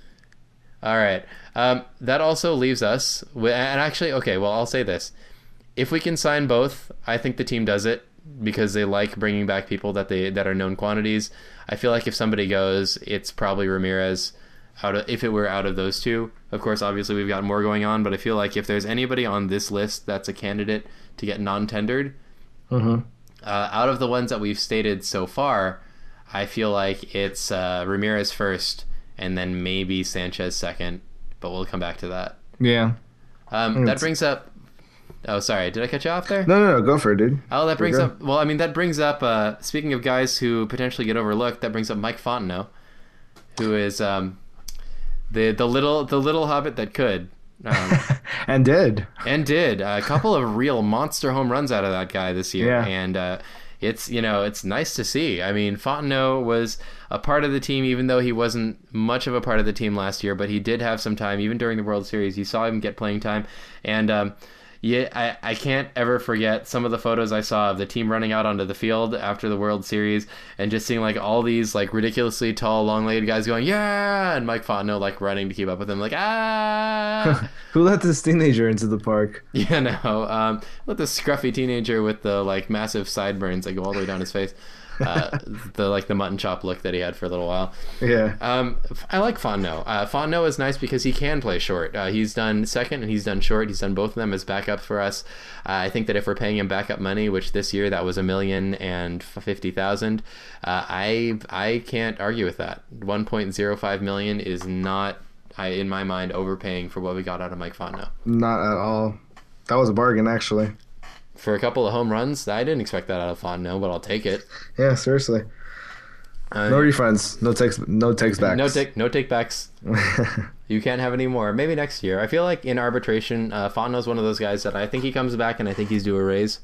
All right. Um, that also leaves us with, and actually, okay, well, I'll say this. If we can sign both, I think the team does it because they like bringing back people that they that are known quantities. I feel like if somebody goes, it's probably Ramirez. Out of, if it were out of those two, of course, obviously we've got more going on, but I feel like if there's anybody on this list that's a candidate to get non-tendered, Mm-hmm. uh, out of the ones that we've stated so far, I feel like it's uh, Ramirez first, and then maybe Sanchez second, but we'll come back to that. Yeah. Um, that It's- brings up... Oh, sorry, did I cut you off there? No, no, no. Go for it, dude. Oh, that brings You're up... Well, I mean, that brings up... Uh, speaking of guys who potentially get overlooked, that brings up Mike Fontenot, who is um, the the little the little hobbit that could. Um, And did. and did a couple of real monster home runs out of that guy this year, Yeah. and uh, it's you know it's nice to see. I mean, Fontenot was a part of the team, even though he wasn't much of a part of the team last year, but he did have some time, even during the World Series. You saw him get playing time, and um, yeah, I, I can't ever forget some of the photos I saw of the team running out onto the field after the World Series and just seeing like all these like ridiculously tall, long-legged guys going, yeah, and Mike Fontenot like running to keep up with them, like, ah. Who let this teenager into the park? Yeah, no. Um, with the scruffy teenager with the like massive sideburns that go all the way down his face, uh, the like the mutton chop look that he had for a little while. Yeah. Um, I like Fontenot. Uh, Fontenot is nice because he can play short. Uh, he's done second and he's done short. He's done both of them as backups for us. Uh, I think that if we're paying him backup money, which this year that was a million and fifty thousand, uh, I I can't argue with that. One point zero five million is not, I, in my mind, overpaying for what we got out of Mike Fontenot. Not at all. That was a bargain, actually. For a couple of home runs, I didn't expect that out of Fontenot, but I'll take it. Yeah, seriously. Uh, No refunds. No takes. No takes back. no take, no take backs. You can't have any more. Maybe next year. I feel like in arbitration, uh, Fontenot's one of those guys that I think he comes back and I think he's due a raise.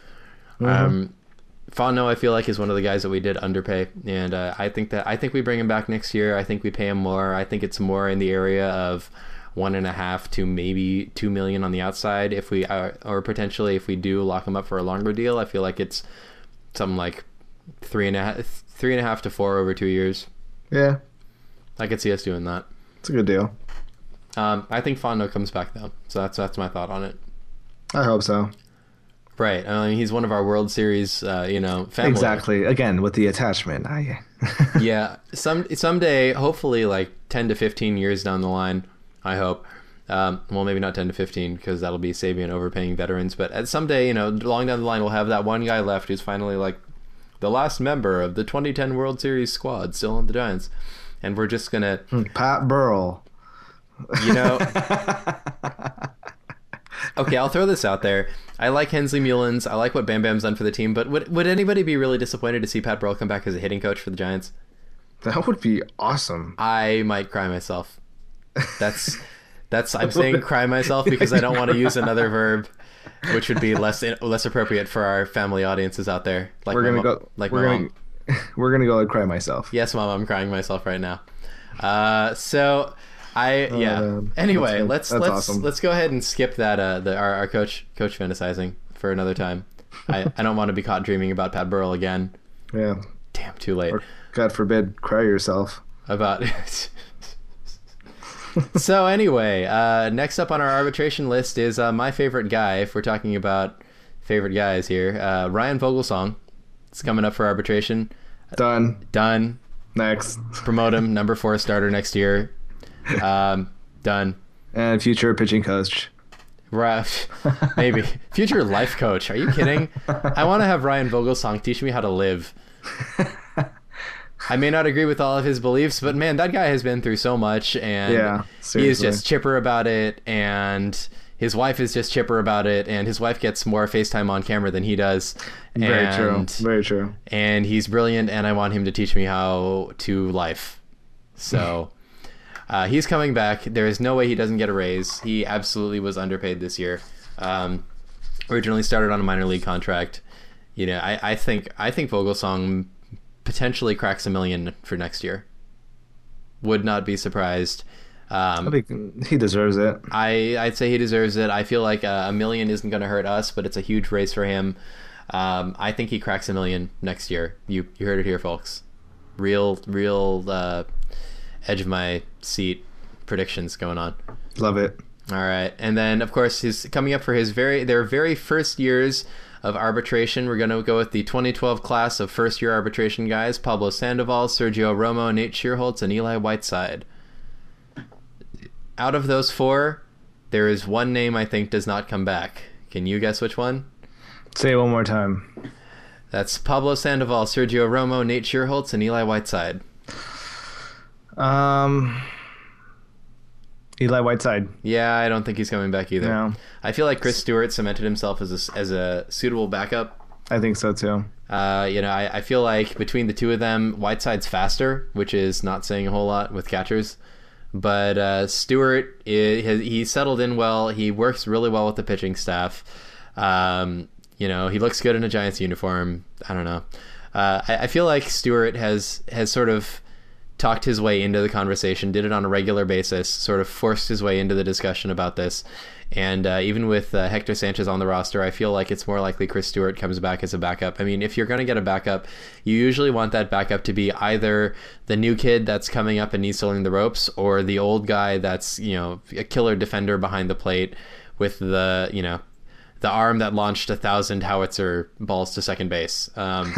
Um, Fontenot, I feel like, is one of the guys that we did underpay, and uh, I think that I think we bring him back next year. I think we pay him more. I think it's more in the area of one and a half to maybe two million on the outside. If we uh, or potentially if we do lock him up for a longer deal, I feel like it's something like three and a half, three and a half to four over two years. Yeah, I could see us doing that. it's a good deal. Um, I think Fontenot comes back though, so that's that's my thought on it. I hope so. Right. I mean, he's one of our World Series, uh, you know, family. Exactly. Again, with the attachment. I, Yeah. Some someday, hopefully, like ten to fifteen years down the line, I hope. Um, well, maybe not ten to fifteen because that'll be Sabian overpaying veterans. But at someday, you know, long down the line, we'll have that one guy left who's finally like the last member of the twenty ten World Series squad still on the Giants, and we're just gonna, Pat Burrell. you know. Okay, I'll throw this out there. I like Hensley Mullins. I like what Bam Bam's done for the team. But would would anybody be really disappointed to see Pat Burrell come back as a hitting coach for the Giants? That would be awesome. I might cry myself. That's that's. I'm saying cry myself because I don't want to use another verb, which would be less less appropriate for our family audiences out there. Like We're my gonna mo- go. Like we're my gonna. mom. We're gonna go and cry myself. Yes, mom. I'm crying myself right now. Uh, so I yeah. Uh, anyway, that's, let's that's let's awesome. let's go ahead and skip that. Uh, the our, our coach coach fantasizing for another time. I, I don't want to be caught dreaming about Pat Burrell again. Yeah. Damn, too late. Or, God forbid, cry yourself. About. So anyway, uh, next up on our arbitration list is uh, my favorite guy. If we're talking about favorite guys here, uh, Ryan Vogelsong. It's coming up for arbitration. Done. Done. Next. Promote him, number four starter next year. Um, done. And future pitching coach. Right. Maybe. Future life coach. Are you kidding? I want to have Ryan Vogelsong teach me how to live. I may not agree with all of his beliefs, but man, that guy has been through so much, and Yeah, he is seriously. just chipper about it, and his wife is just chipper about it, and his wife gets more FaceTime on camera than he does. Very and, true. Very true. And he's brilliant, and I want him to teach me how to life. So uh, he's coming back. There is no way he doesn't get a raise. He absolutely was underpaid this year. Um, originally started on a minor league contract. You know, I, I think I think Vogelsong potentially cracks a million for next year. Would not be surprised. Um, I think he deserves it. I, I'd say he deserves it. I feel like a, a million isn't going to hurt us, but it's a huge raise for him. Um, I think he cracks a million next year. You you heard it here, folks. Real, real uh, edge of my seat predictions going on. Love it. All right. And then, of course, he's coming up for his very their very first years of arbitration. We're going to go with the twenty twelve class of first-year arbitration guys: Pablo Sandoval, Sergio Romo, Nate Schierholtz, and Eli Whiteside. Out of those four, there is one name I think does not come back. Can you guess which one? Say it one more time. That's Pablo Sandoval, Sergio Romo, Nate Schierholtz, and Eli Whiteside. Um, Eli Whiteside. Yeah, I don't think he's coming back either. No. I feel like Chris Stewart cemented himself as a, as a suitable backup. I think so too. Uh, you know, I, I feel like between the two of them, Whiteside's faster, which is not saying a whole lot with catchers. But uh, Stewart, is, he settled in well. He works really well with the pitching staff. Um, you know, he looks good in a Giants uniform. I don't know. Uh, I, I feel like Stewart has has sort of talked his way into the conversation, did it on a regular basis, sort of forced his way into the discussion about this. And uh, even with uh, Hector Sanchez on the roster, I feel like it's more likely Chris Stewart comes back as a backup. I mean, if you're going to get a backup, you usually want that backup to be either the new kid that's coming up and needs to learn the ropes, or the old guy that's, you know, a killer defender behind the plate with the, you know, the arm that launched a thousand howitzer balls to second base. Um,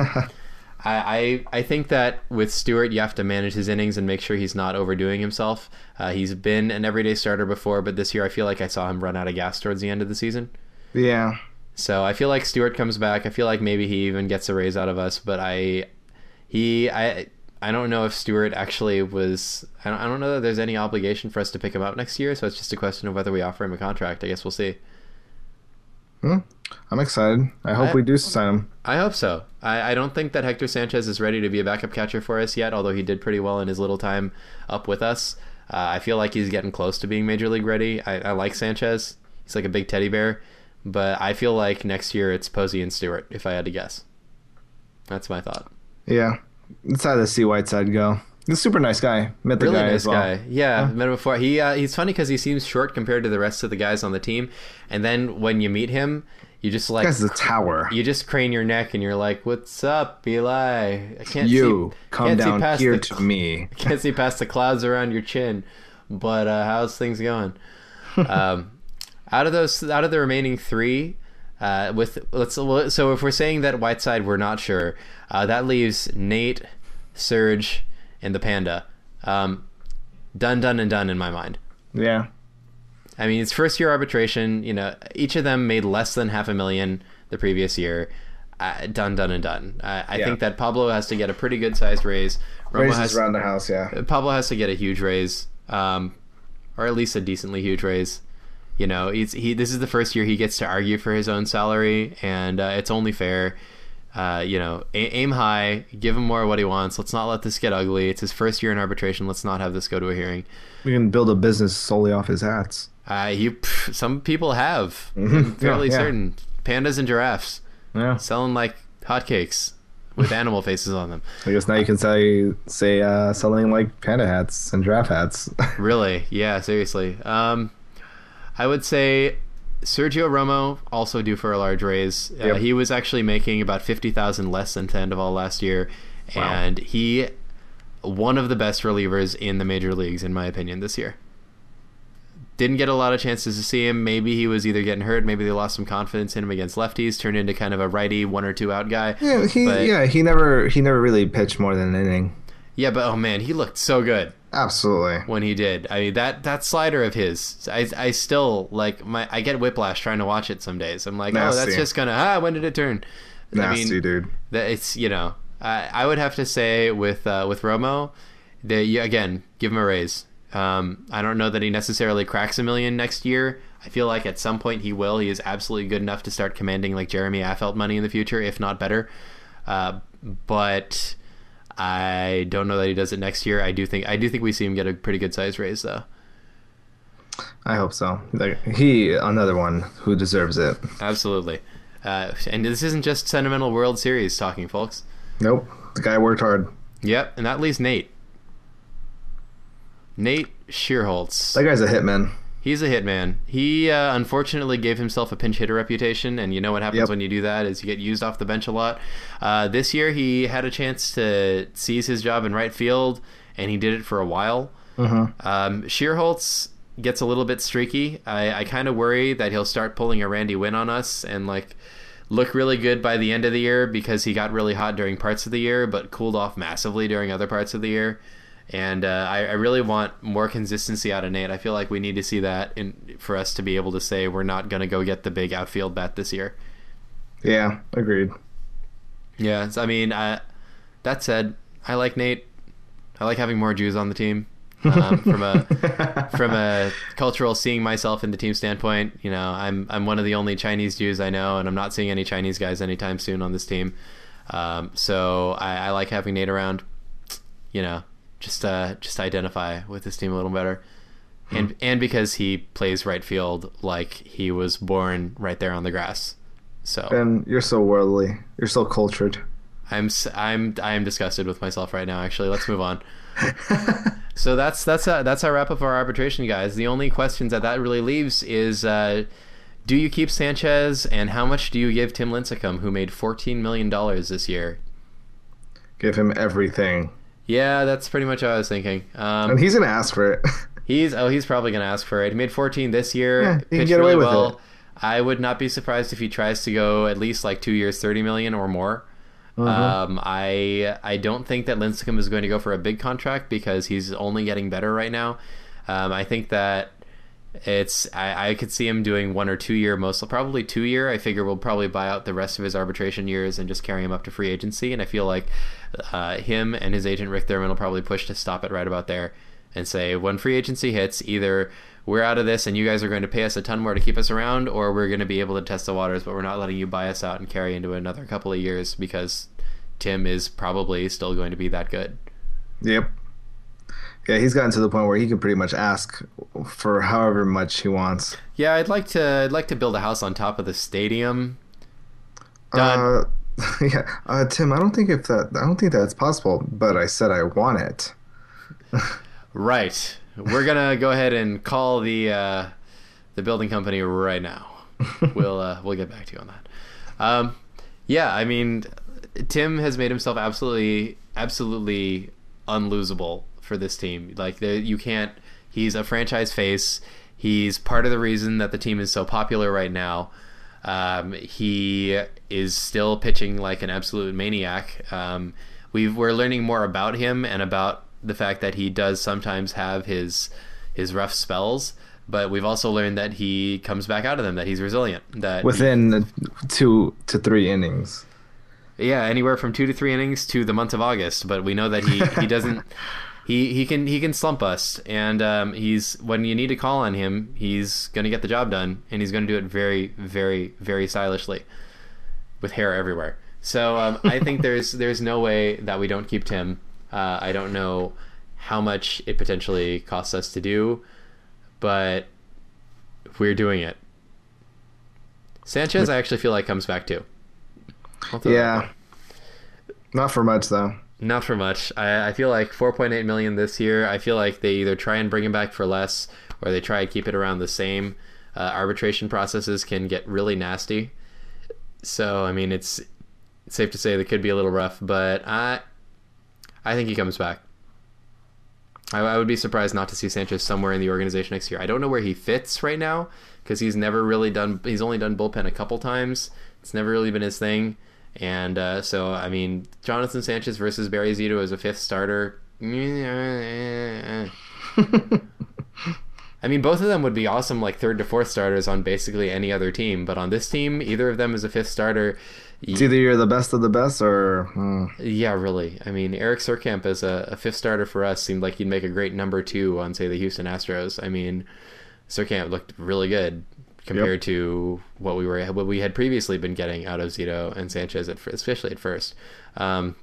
I, I I think that with Stewart, you have to manage his innings and make sure he's not overdoing himself. Uh, he's been an everyday starter before, but this year I feel like I saw him run out of gas towards the end of the season. Yeah. So I feel like Stewart comes back. I feel like maybe he even gets a raise out of us, but I he I I don't know if Stewart actually was. I don't, I don't know that there's any obligation for us to pick him up next year. So it's just a question of whether we offer him a contract. I guess we'll see. Hmm. I'm excited. I hope I- we do sign him. I hope so. I, I don't think that Hector Sanchez is ready to be a backup catcher for us yet, although he did pretty well in his little time up with us. Uh, I feel like he's getting close to being major league ready. I, I like Sanchez. He's like a big teddy bear. But I feel like next year it's Posey and Stewart, if I had to guess. That's my thought. Yeah. It's sad to see Whiteside go. He's a super nice guy. Met the Really guy nice as well. guy. Yeah, met him before. He uh, he's funny because he seems short compared to the rest of the guys on the team. And then when you meet him, you just like This guy's a tower. you just crane your neck and you're like, "What's up, Eli? I can't You see, come can't see down past here the, to me. Can't see past the clouds around your chin, but uh, how's things going?" um, out of those, out of the remaining three, uh, with let's so if we're saying that Whiteside, we're not sure. Uh, that leaves Nate, Serge, and the Panda. Um, done, done, and done in my mind. Yeah. I mean, it's first year arbitration. You know, each of them made less than half a million the previous year. Uh, done, done, and done. I, I Yeah. think that Pablo has to get a pretty good sized raise. Romo Raises has, around the house, yeah. Pablo has to get a huge raise, um, or at least a decently huge raise. You know, it's, he. This is the first year he gets to argue for his own salary, and uh, it's only fair. Uh, you know, a- aim high, give him more of what he wants. Let's not let this get ugly. It's his first year in arbitration. Let's not have this go to a hearing. We can build a business solely off his hats. Uh, you, pff, some people have. Mhm. I'm fairly Yeah, yeah. certain. Pandas and giraffes Yeah. selling like hotcakes. with animal faces on them. I guess now you can say say uh, selling like panda hats and giraffe hats. Really? Yeah, seriously. Um, I would say Sergio Romo also due for a large raise. Uh, Yep. he was actually making about fifty thousand less than Sandoval last year, Wow. and he one of the best relievers in the major leagues in my opinion this year. Didn't get a lot of chances to see him. Maybe he was either getting hurt, maybe they lost some confidence in him against lefties, turned into kind of a righty one or two out guy. Yeah, he But- yeah he never he never really pitched more than an inning. Yeah, but oh man, he looked so good Absolutely. when he did. I mean that that slider of his, I I still like my I get whiplash trying to watch it some days. I'm like, oh, that's Nasty. just gonna ah, when did it turn? Nasty, I mean, dude. that it's you know, I I would have to say with uh, with Romo, that you again give him a raise. Um, I don't know that he necessarily cracks a million next year. I feel like at some point he will. He is absolutely good enough to start commanding like Jeremy Affeldt money in the future, if not better. Uh, but I don't know that he does it next year. I do think I do think we see him get a pretty good size raise though. I hope so. Like he another one who deserves it. Absolutely. Uh, and this isn't just sentimental World Series talking, folks. Nope. The guy worked hard. Yep, and that leaves Nate. Nate Shearholtz. That guy's a hitman. He's a hitman. He uh, unfortunately gave himself a pinch hitter reputation, and you know what happens Yep. when you do that is you get used off the bench a lot. Uh, this year he had a chance to seize his job in right field, and he did it for a while. Mm-hmm. Um, Shearholtz gets a little bit streaky. I, I kind of worry that he'll start pulling a Randy Wynn on us and like look really good by the end of the year because he got really hot during parts of the year, but cooled off massively during other parts of the year. And uh, I, I really want more consistency out of Nate. I feel like we need to see that in, for us to be able to say we're not going to go get the big outfield bat this year. Yeah, agreed. Yeah, so, I mean, uh, that said, I like Nate. I like having more Jews on the team. Um, from a from a cultural seeing myself in the team standpoint, you know, I'm I'm one of the only Chinese Jews I know, and I'm not seeing any Chinese guys anytime soon on this team. Um, so I, I like having Nate around. You know, just uh, just identify with this team a little better, and and because he plays right field like he was born right there on the grass. So Ben, you're so worldly. You're so cultured. I'm s- I'm I am disgusted with myself right now. Actually, let's move on. So that's that's uh, that's our wrap up of our arbitration, guys. The only questions that that really leaves is, uh, do you keep Sanchez, and how much do you give Tim Lincecum, who made fourteen million dollars this year? Give him everything. Yeah, that's pretty much what I was thinking. Um, And he's gonna ask for it. he's oh he's probably gonna ask for it. He made fourteen this year. Yeah, he can pitched get away really with well. it. I would not be surprised if he tries to go at least like two years, thirty million or more. Mhm. Um, I I don't think that Lincecum is going to go for a big contract because he's only getting better right now. Um, I think that it's I, I could see him doing one or two year, most probably two year. I figure we'll probably buy out the rest of his arbitration years and just carry him up to free agency. And I feel like uh, him and his agent Rick Thurman will probably push to stop it right about there and say when free agency hits, either we're out of this and you guys are going to pay us a ton more to keep us around, or we're going to be able to test the waters, but we're not letting you buy us out and carry into another couple of years because Tim is probably still going to be that good. Yep. Yeah, he's gotten to the point where he can pretty much ask for however much he wants. Yeah, I'd like to I'd like to build a house on top of the stadium. Done. Uh, yeah, uh, Tim, I don't think if that I don't think that's possible, but I said I want it. Right. We're gonna go ahead and call the uh, the building company right now. We'll uh, we'll get back to you on that. Um, yeah, I mean, Tim has made himself absolutely absolutely unlosable for this team. Like there, you can't. He's a franchise face. He's part of the reason that the team is so popular right now. Um, he is still pitching like an absolute maniac. Um, we've, we're learning more about him and about the fact that he does sometimes have his his rough spells, but we've also learned that he comes back out of them, that he's resilient. That Within two to three innings. yeah, anywhere from two to three innings to the month of August. But we know that he, he doesn't. He, he can he can slump us, and um, he's when you need to call on him, he's gonna get the job done, and he's gonna do it very very very stylishly, with hair everywhere. So um, I think there's there's no way that we don't keep Tim. Uh, I don't know how much it potentially costs us to do, but we're doing it. Sanchez, I actually feel like comes back too. I'll throw that out Yeah. Not for much though. Not for much. I, I feel like four point eight million this year. I feel like they either try and bring him back for less, or they try and keep it around the same. Uh, arbitration processes can get really nasty. So I mean, it's, it's safe to say they could be a little rough, but I, I think he comes back. I, I would be surprised not to see Sanchez somewhere in the organization next year. I don't know where he fits right now because he's never really done. He's only done bullpen a couple times. It's never really been his thing. And uh, so, I mean, Jonathan Sanchez versus Barry Zito as a fifth starter. I mean, both of them would be awesome, like third to fourth starters on basically any other team. But on this team, either of them is a fifth starter. It's either you're the best of the best or... Hmm. Yeah, really. I mean, Eric Surkamp as a, a fifth starter for us seemed like he'd make a great number two on, say, the Houston Astros. I mean, Surkamp looked really good compared yep. to what we were what we had previously been getting out of Zito and Sanchez, at, especially at first. Um,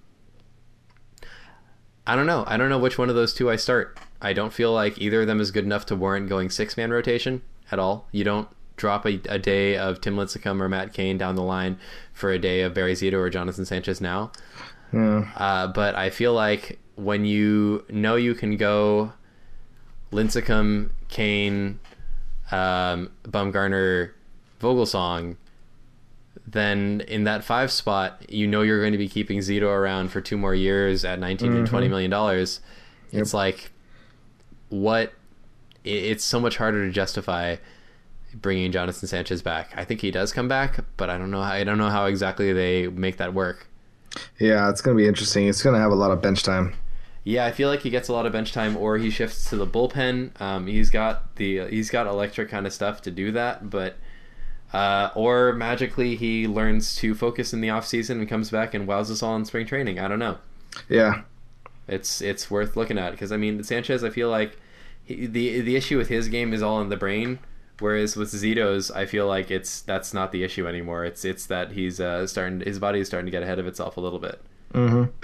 I don't know. I don't know which one of those two I start. I don't feel like either of them is good enough to warrant going six-man rotation at all. You don't drop a, a day of Tim Lincecum or Matt Cain down the line for a day of Barry Zito or Jonathan Sanchez now. Yeah. Uh, but I feel like when you know you can go Lincecum, Cain, um, Bumgarner, Vogelsong, then in that five spot, you know you're going to be keeping Zito around for two more years at nineteen mm-hmm. and twenty million dollars. Yep. It's like, what? It's so much harder to justify bringing Jonathan Sanchez back. I think he does come back, but I don't know. How, I don't know how exactly they make that work. Yeah, it's going to be interesting. It's going to have a lot of bench time. Yeah, I feel like he gets a lot of bench time, or he shifts to the bullpen. Um, he's got the he's got electric kind of stuff to do that, but uh, or magically he learns to focus in the off season and comes back and wows us all in spring training. I don't know. Yeah, it's it's worth looking at because I mean Sanchez, I feel like he, the the issue with his game is all in the brain, whereas with Zito's, I feel like it's that's not the issue anymore. It's it's that he's uh, starting his body is starting to get ahead of itself a little bit. Mm-hmm.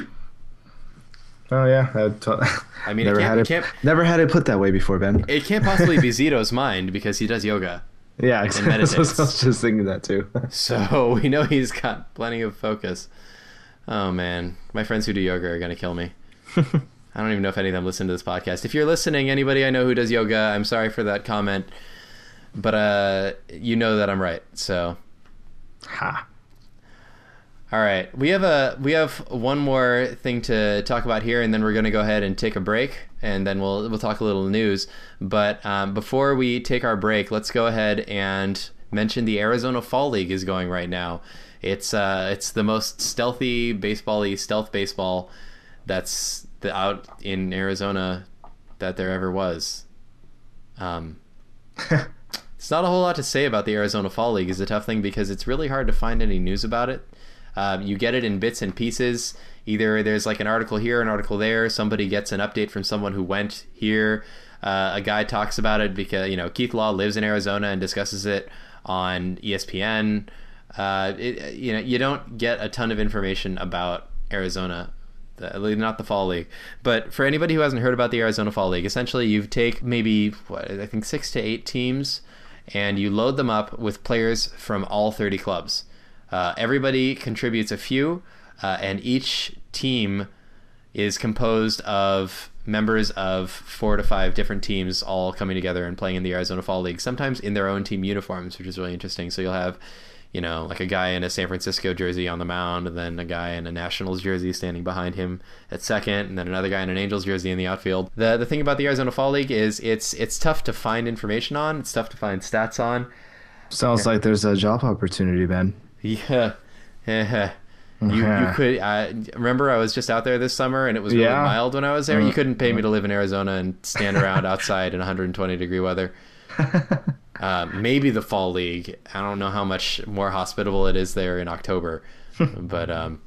Oh yeah, I, t- I mean, never it had it, can't, never had it put that way before, Ben. It can't possibly be Zito's mind because he does yoga. Yeah, exactly. And meditates. I was just thinking that too. So we know he's got plenty of focus. Oh man, my friends who do yoga are gonna kill me. I don't even know if any of them listen to this podcast. If you're listening, anybody I know who does yoga, I'm sorry for that comment, but uh, you know that I'm right. So, ha. All right, we have a we have one more thing to talk about here, and then we're going to go ahead and take a break, and then we'll we'll talk a little news. But um, before we take our break, let's go ahead and mention the Arizona Fall League is going right now. It's uh it's the most stealthy baseball-y stealth baseball that's the, out in Arizona that there ever was. Um, it's not a whole lot to say about the Arizona Fall League. It's a tough thing because it's really hard to find any news about it. Um, you get it in bits and pieces. Either there's like an article here, an article there. Somebody gets an update from someone who went here. Uh, a guy talks about it because, you know, Keith Law lives in Arizona and discusses it on E S P N. Uh, it, you know, you don't get a ton of information about Arizona, the, not the Fall League. But for anybody who hasn't heard about the Arizona Fall League, essentially you take maybe, what, I think six to eight teams, and you load them up with players from all thirty clubs. Uh, everybody contributes a few, uh, and each team is composed of members of four to five different teams all coming together and playing in the Arizona Fall League, sometimes in their own team uniforms, which is really interesting. So you'll have, you know, like a guy in a San Francisco jersey on the mound, and then a guy in a Nationals jersey standing behind him at second, and then another guy in an Angels jersey in the outfield. The the thing about the Arizona Fall League is it's it's tough to find information on. It's tough to find stats on. Sounds yeah. like there's a job opportunity, Ben. Yeah, yeah. You you could uh, remember I was just out there this summer and it was really yeah. mild when I was there. You couldn't pay me to live in Arizona and stand around outside in one hundred twenty degree weather. Uh, maybe the Fall League. I don't know how much more hospitable it is there in October, but um,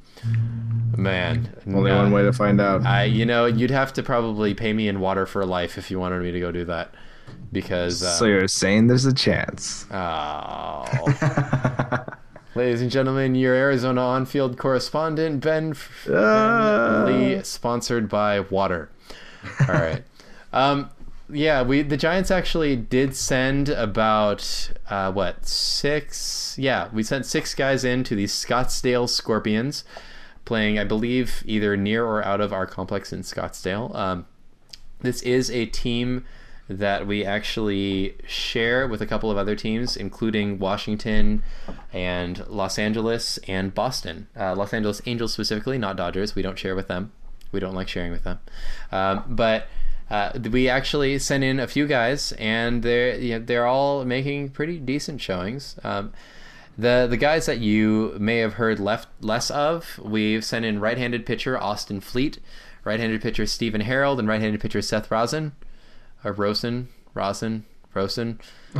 man, only uh, one way to find out. I you know you'd have to probably pay me in water for life if you wanted me to go do that. Because uh, so you're saying there's a chance. Oh. Ladies and gentlemen, your Arizona on-field correspondent, Ben, uh. ben Lee, sponsored by water. All right. um, yeah, we the Giants actually did send about, uh, what, six? Yeah, we sent six guys in to the Scottsdale Scorpions. playing, I believe, either near or out of our complex in Scottsdale. Um, this is a team that we actually share with a couple of other teams, including Washington and Los Angeles and Boston. Uh, Los Angeles Angels specifically, not Dodgers. We don't share with them. We don't like sharing with them. Um, but uh, we actually sent in a few guys, and they're you know, they're all making pretty decent showings. Um, the the guys that you may have heard left less of, we've sent in right-handed pitcher Austin Fleet, right-handed pitcher Stephen Harold, and right-handed pitcher Seth Rosen. Or Rosen, Rosen, Rosen.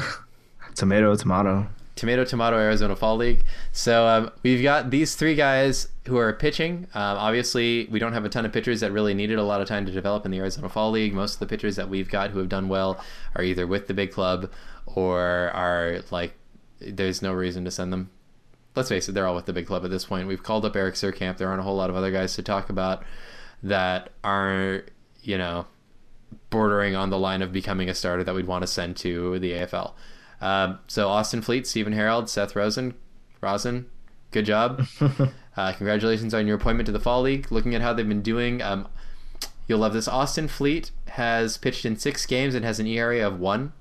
Tomato, tomato. Tomato, tomato, Arizona Fall League. So um, we've got these three guys who are pitching. Um, obviously, we don't have a ton of pitchers that really needed a lot of time to develop in the Arizona Fall League. Most of the pitchers that we've got who have done well are either with the big club or are like, there's no reason to send them. Let's face it, they're all with the big club at this point. We've called up Eric Surkamp. There aren't a whole lot of other guys to talk about that are, you know, bordering on the line of becoming a starter that we'd want to send to the A F L. Um, so Austin Fleet, Stephen Harold, Seth Rosen, Rosen, good job. uh, congratulations on your appointment to the Fall League. Looking at how they've been doing, um, you'll love this. Austin Fleet has pitched in six games and has an E R A of one.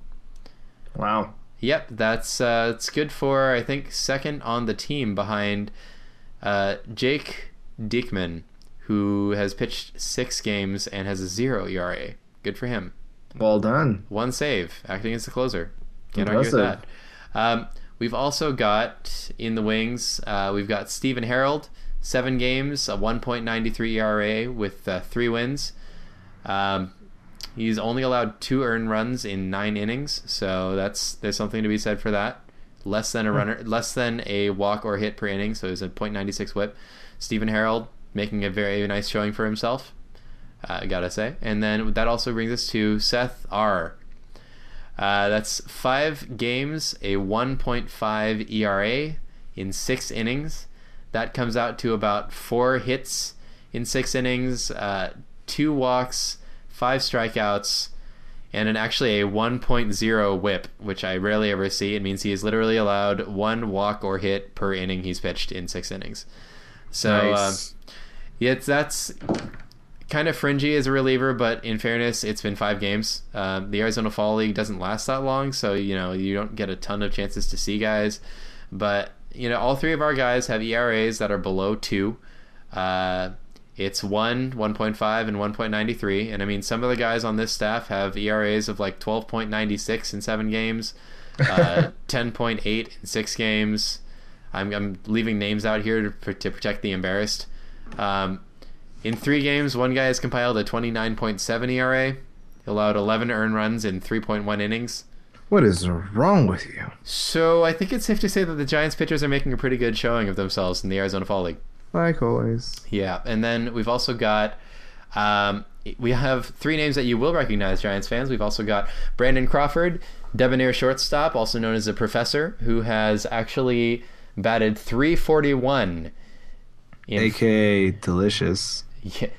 Wow. Yep, that's uh, it's good for, I think, second on the team behind uh, Jake Diekman, who has pitched six games and has a zero E R A. Good for him. Well done. One save, acting as the closer. Can't Impressive. argue with that. Um, we've also got in the wings, uh, we've got Stephen Harold, seven games, a one point nine three E R A with uh, three wins. Um, he's only allowed two earned runs in nine innings, so that's there's something to be said for that. Less than a runner, less than a walk or hit per inning, so he's a point nine six whip. Stephen Harold making a very nice showing for himself. I uh, gotta say. And then that also brings us to Seth R. Uh, that's five games, a one point five E R A in six innings. That comes out to about four hits in six innings, uh, two walks, five strikeouts, and an actually a one point oh whip, which I rarely ever see. It means he is literally allowed one walk or hit per inning he's pitched in six innings. So, Nice. uh, yeah, it's, that's kind of fringy as a reliever, but in fairness, it's been five games. Um, the Arizona Fall League doesn't last that long, so you know you don't get a ton of chances to see guys. But you know, all three of our guys have E R As that are below two. Uh, it's one, one point five, and one point nine three. And I mean, some of the guys on this staff have E R As of like twelve point nine six in seven games, uh, ten point eight in six games. I'm, I'm leaving names out here to, to protect the embarrassed. Um, In three games, one guy has compiled a twenty-nine point seven E R A. He allowed eleven earned runs in three point one innings. What is wrong with you? So I think it's safe to say that the Giants pitchers are making a pretty good showing of themselves in the Arizona Fall League. Like always. Yeah, and then we've also got... Um, we have three names that you will recognize, Giants fans. We've also got Brandon Crawford, debonair shortstop, also known as a professor, who has actually batted three forty-one. In A K A delicious. Yeah,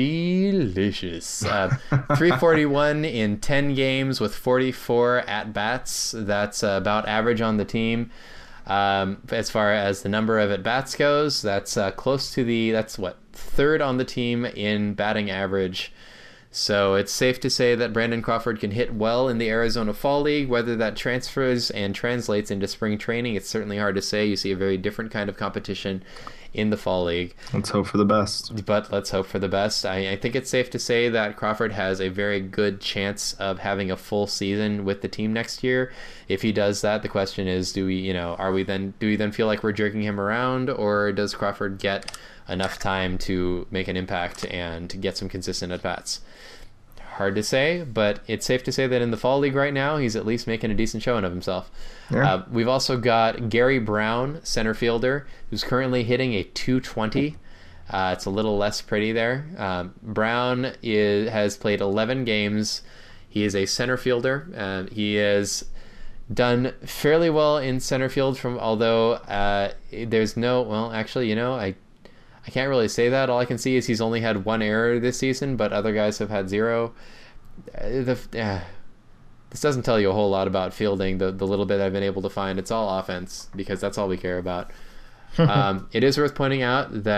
delicious. Uh, three forty-one in ten games with forty-four at-bats. That's uh, about average on the team. Um, as far as the number of at-bats goes, that's uh, close to the, that's what, third on the team in batting average. So it's safe to say that Brandon Crawford can hit well in the Arizona Fall League. Whether that transfers and translates into spring training, it's certainly hard to say. You see a very different kind of competition in the Fall League. Let's hope for the best. But let's hope for the best. I, I think it's safe to say that Crawford has a very good chance of having a full season with the team next year. If he does that, the question is, do we, you know, are we then, do we then feel like we're jerking him around, or does Crawford get enough time to make an impact and to get some consistent at-bats? Hard to say, but it's safe to say that in the Fall League right now, he's at least making a decent showing of himself. Yeah. Uh, we've also got Gary Brown, center fielder, who's currently hitting a two twenty. Uh, it's a little less pretty there. Um, Brown is, has played eleven games. He is a center fielder. Uh, he has done fairly well in center field, from although uh, there's no, well, actually, you know, I I can't really say that. All I can see is he's only had one error this season, but other guys have had zero. Uh, the, uh, this doesn't tell you a whole lot about fielding, the, the little bit I've been able to find. It's all offense, because that's all we care about. um, it is worth pointing out that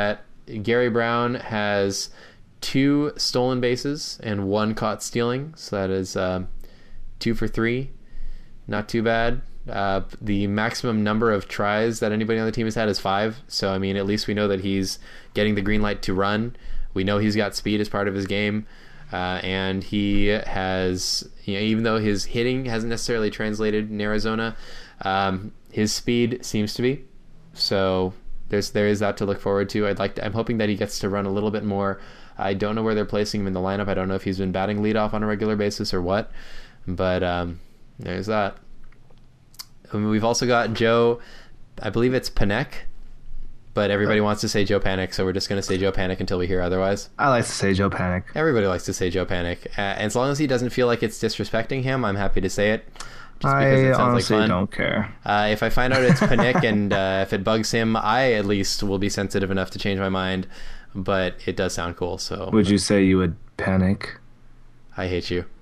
Gary Brown has two stolen bases and one caught stealing, so that is uh, two for three. Not too bad. Uh, the maximum number of tries that anybody on the team has had is five. So, I mean, at least we know that he's getting the green light to run. We know he's got speed as part of his game. Uh, and he has, you know, even though his hitting hasn't necessarily translated in Arizona, um, his speed seems to be. So there's there is that to look forward to. I'd like to, I'm hoping that he gets to run a little bit more. I don't know where they're placing him in the lineup. I don't know if he's been batting leadoff on a regular basis or what. But um, there's that. And we've also got Joe, I believe it's Panik, but everybody wants to say Joe Panik, so we're just going to say Joe Panik until we hear otherwise. I like to say Joe Panik. Everybody likes to say Joe Panik. Uh, and as long as he doesn't feel like it's disrespecting him, I'm happy to say it. Just because I it sounds honestly like fun. don't care. Uh, if I find out it's Panik and uh, if it bugs him, I at least will be sensitive enough to change my mind. But it does sound cool. So would you say you would panic? I hate you.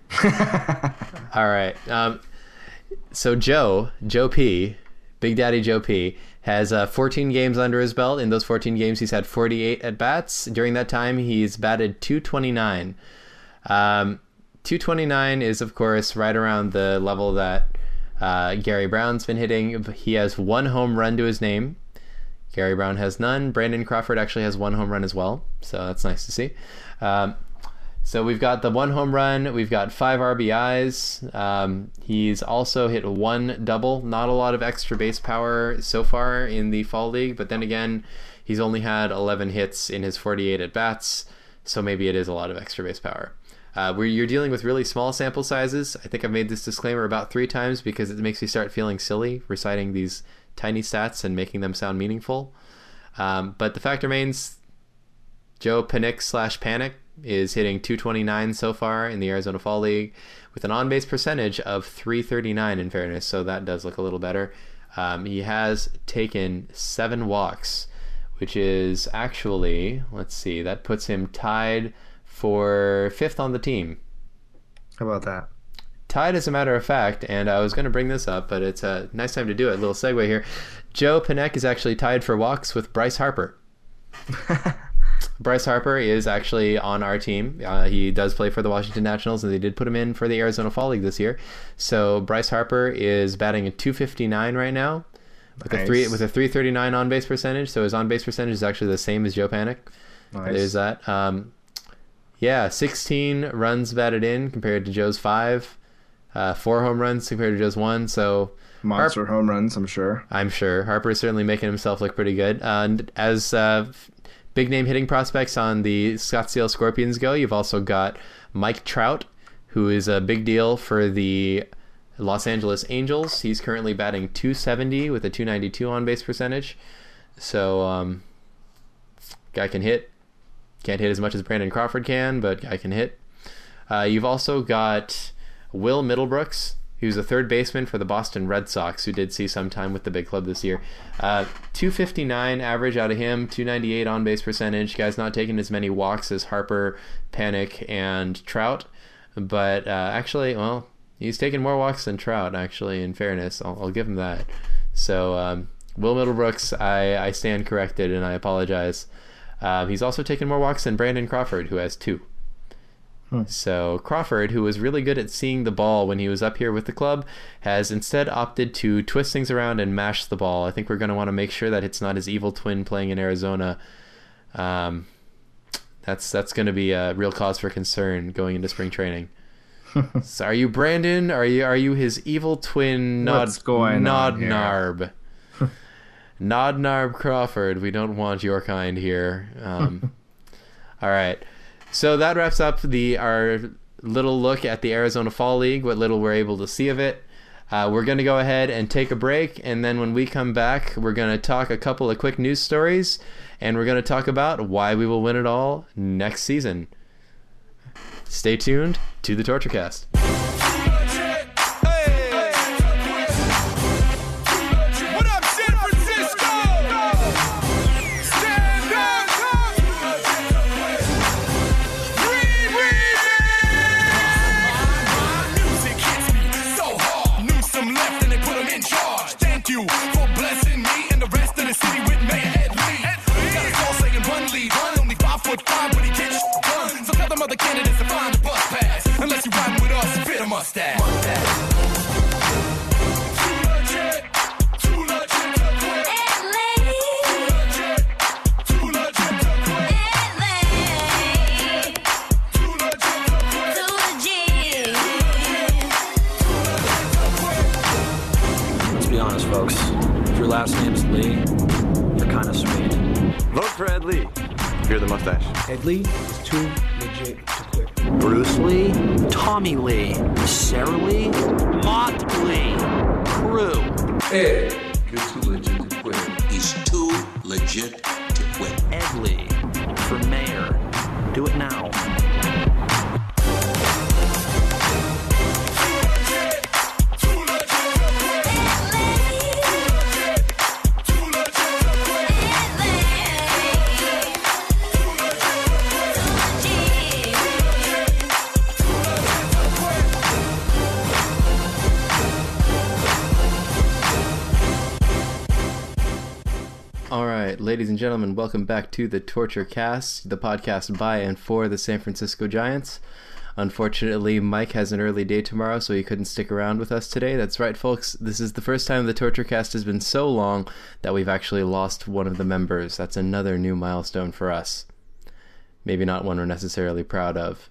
All right. Um, so Joe, Joe P, Big Daddy Joe P, has uh, fourteen games under his belt. In those fourteen games, he's had forty-eight at-bats. During that time, he's batted two twenty-nine. Um, two twenty-nine is, of course, right around the level that uh, Gary Brown's been hitting. He has one home run to his name. Gary Brown has none. Brandon Crawford actually has one home run as well, so that's nice to see. Um, so we've got the one home run. We've got five R B Is. Um, he's also hit one double. Not a lot of extra base power so far in the Fall League, but then again, he's only had eleven hits in his forty-eight at-bats, so maybe it is a lot of extra base power. Uh, where you're dealing with really small sample sizes. I think I've made this disclaimer about three times because it makes me start feeling silly reciting these tiny stats and making them sound meaningful. Um, but the fact remains, Joe Panik slash Panic is hitting two twenty-nine so far in the Arizona Fall League with an on-base percentage of three thirty-nine in fairness, so that does look a little better. Um, he has taken seven walks, which is actually, let's see, that puts him tied for fifth on the team. How about that? Tied, as a matter of fact, and I was going to bring this up, but it's a nice time to do it. A little segue here. Joe Panik is actually tied for walks with Bryce Harper. Bryce Harper is actually on our team. Uh, he does play for the Washington Nationals, and they did put him in for the Arizona Fall League this year. So Bryce Harper is batting at two fifty-nine right now with nice. a three with a three thirty-nine on base percentage. So his on base percentage is actually the same as Joe Panik. Nice. There's that. Um, yeah, sixteen runs batted in compared to Joe's five. Uh, four home runs compared to Joe's one. So monster Harp- home runs, I'm sure. I'm sure Harper is certainly making himself look pretty good. Uh, and as uh, big name hitting prospects on the Scottsdale Scorpions go, you've also got Mike Trout, who is a big deal for the Los Angeles Angels. He's currently batting two seventy with a two ninety-two on base percentage. So um, guy can hit. Can't hit as much as Brandon Crawford can, but guy can hit. Uh, you've also got Will Middlebrooks, who's a third baseman for the Boston Red Sox, who did see some time with the big club this year. Uh, two fifty-nine average out of him, two ninety-eight on base percentage. Guy's not taking as many walks as Harper, Panik, and Trout, but uh, actually, well, he's taking more walks than Trout. Actually, in fairness, I'll, I'll give him that. So um, Will Middlebrooks, I, I stand corrected, and I apologize. Uh, he's also taken more walks than Brandon Crawford, who has two. Hmm. So Crawford, who was really good at seeing the ball when he was up here with the club, has instead opted to twist things around and mash the ball. I think we're going to want to make sure that it's not his evil twin playing in Arizona. Um, that's that's going to be a real cause for concern going into spring training. So are you Brandon? Are you are you his evil twin? Nod, What's going Nod on here? Narb. Nod Narb Crawford. We don't want your kind here. Um, all right. So that wraps up the our little look at the Arizona Fall League, what little we're able to see of it. Uh, we're going to go ahead and take a break, and then when we come back, we're going to talk a couple of quick news stories, and we're going to talk about why we will win it all next season. Stay tuned to the TortureCast. For blessing me and the rest of the city with Mayor Ed Lee. Got us all saying run, lead, run. mustache. mustache. Folks, if your last name is Lee, you're kind of sweet. Vote for Ed Lee. You're the mustache. Ed Lee is too legit to quit. Bruce Lee, Tommy Lee, Sarah Lee, Mont Lee, Crew. Ed, you're too legit to quit. He's too legit to quit. Ed Lee, for mayor. Do it now. Ladies and gentlemen, welcome back to the Torture Cast, the podcast by and for the San Francisco Giants. Unfortunately, Mike has an early day tomorrow, so he couldn't stick around with us today. That's right, folks. This is the first time the Torture Cast has been so long that we've actually lost one of the members. That's another new milestone for us. Maybe not one we're necessarily proud of.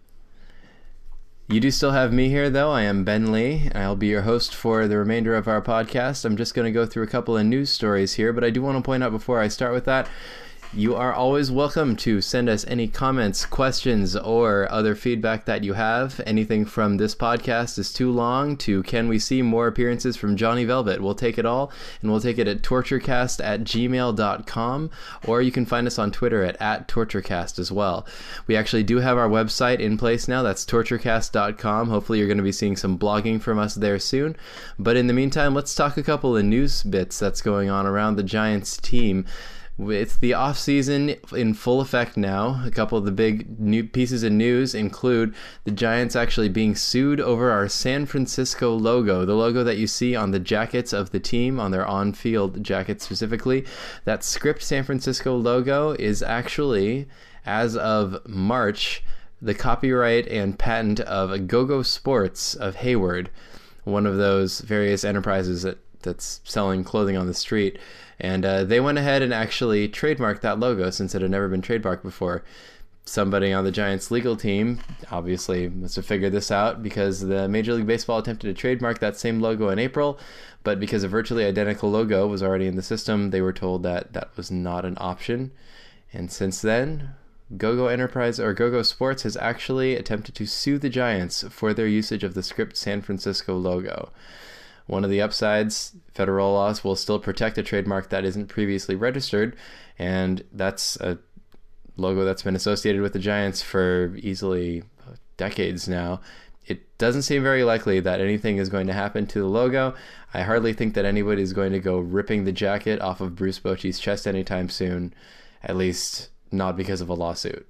You do still have me here, though. I am Ben Lee. I'll be your host for the remainder of our podcast. I'm just going to go through a couple of news stories here, but I do want to point out before I start with that, you are always welcome to send us any comments, questions, or other feedback that you have. Anything from this podcast is too long to can we see more appearances from Johnny Velvet? We'll take it all, and we'll take it at torturecast at gmail dot com, or you can find us on Twitter at, at torturecast as well. We actually do have our website in place now. That's torturecast dot com. Hopefully you're going to be seeing some blogging from us there soon. But in the meantime, let's talk a couple of news bits that's going on around the Giants team. It's the off-season in full effect now. A couple of the big new pieces of news include the Giants actually being sued over our San Francisco logo, the logo that you see on the jackets of the team, on their on-field jackets specifically. That Script San Francisco logo is actually, as of March, the copyright and patent of Go-Go Sports of Hayward, one of those various enterprises that, that's selling clothing on the street. And uh, they went ahead and actually trademarked that logo since it had never been trademarked before. Somebody on the Giants legal team obviously must have figured this out because the Major League Baseball attempted to trademark that same logo in April, but because a virtually identical logo was already in the system, they were told that that was not an option. And since then, Go-Go Enterprise or Go-Go Sports has actually attempted to sue the Giants for their usage of the Script San Francisco logo. One of the upsides, federal laws will still protect a trademark that isn't previously registered, and that's a logo that's been associated with the Giants for easily decades now. It doesn't seem very likely that anything is going to happen to the logo. I hardly think that anybody is going to go ripping the jacket off of Bruce Bochy's chest anytime soon, at least not because of a lawsuit.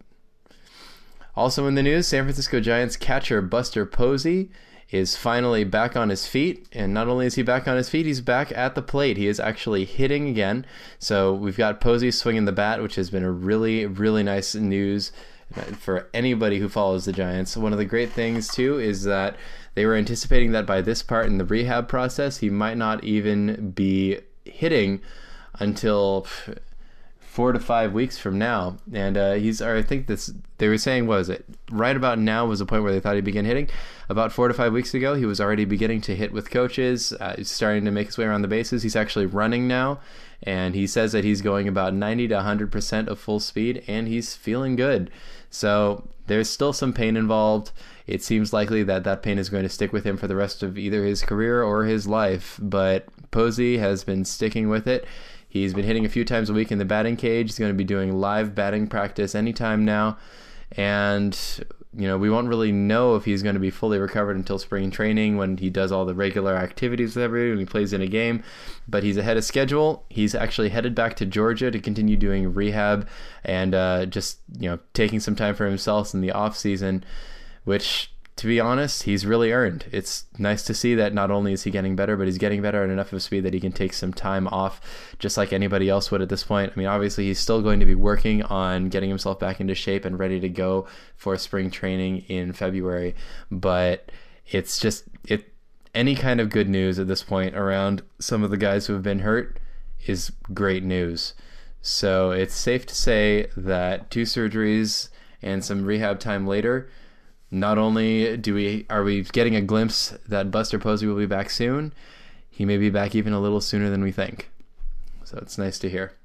Also in the news, San Francisco Giants catcher Buster Posey is finally back on his feet, and not only is he back on his feet, he's back at the plate. He is actually hitting again. So we've got Posey swinging the bat, which has been a really, really nice news for anybody who follows the Giants. One of the great things, too, is that they were anticipating that by this part in the rehab process, he might not even be hitting until four to five weeks from now. And uh, he's, or I think this, they were saying, what was it? Right about now was the point where they thought he'd begin hitting. About four to five weeks ago, he was already beginning to hit with coaches. Uh, he's starting to make his way around the bases. He's actually running now. And he says that he's going about ninety to one hundred percent of full speed, and he's feeling good. So there's still some pain involved. It seems likely that that pain is going to stick with him for the rest of either his career or his life. But Posey has been sticking with it. He's been hitting a few times a week in the batting cage. He's going to be doing live batting practice anytime now. And, you know, we won't really know if he's going to be fully recovered until spring training when he does all the regular activities with everybody, when he plays in a game. But he's ahead of schedule. He's actually headed back to Georgia to continue doing rehab and uh, just, you know, taking some time for himself in the off season, which, to be honest, he's really earned. It's nice to see that not only is he getting better, but he's getting better at enough of speed that he can take some time off, just like anybody else would at this point. I mean, obviously, he's still going to be working on getting himself back into shape and ready to go for spring training in February, but it's just it. Any kind of good news at this point around some of the guys who have been hurt is great news. So it's safe to say that two surgeries and some rehab time later, not only do we are we getting a glimpse that Buster Posey will be back soon, he may be back even a little sooner than we think. So it's nice to hear.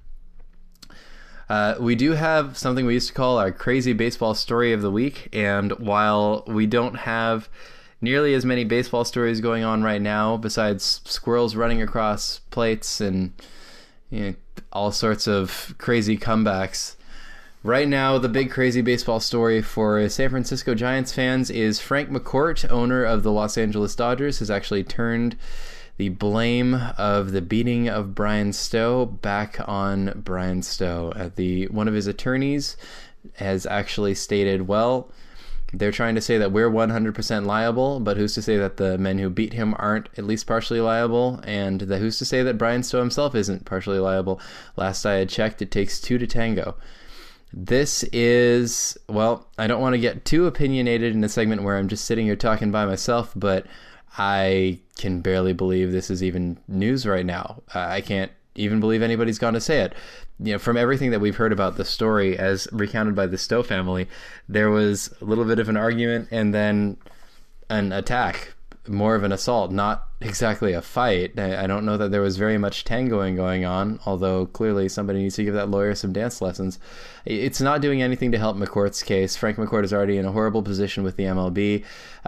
Uh, we do have something we used to call our crazy baseball story of the week, and while we don't have nearly as many baseball stories going on right now, besides squirrels running across plates and you know, all sorts of crazy comebacks, right now the big crazy baseball story for San Francisco Giants fans is Frank McCourt, owner of the Los Angeles Dodgers, has actually turned the blame of the beating of Brian Stowe back on Brian Stowe. At the one of his attorneys has actually stated, well, they're trying to say that we're one hundred percent liable, but who's to say that the men who beat him aren't at least partially liable? And the, who's to say that Brian Stowe himself isn't partially liable? Last I had checked, it takes two to tango. This is, well, I don't want to get too opinionated in a segment where I'm just sitting here talking by myself, but I can barely believe this is even news right now. I can't even believe anybody's gone to say it. You know, from everything that we've heard about the story as recounted by the Stowe family, there was a little bit of an argument and then an attack, more of an assault, not exactly a fight. I don't know that there was very much tangoing going on, although clearly somebody needs to give that lawyer some dance lessons. It's not doing anything to help McCourt's case. Frank McCourt is already in a horrible position with the M L B.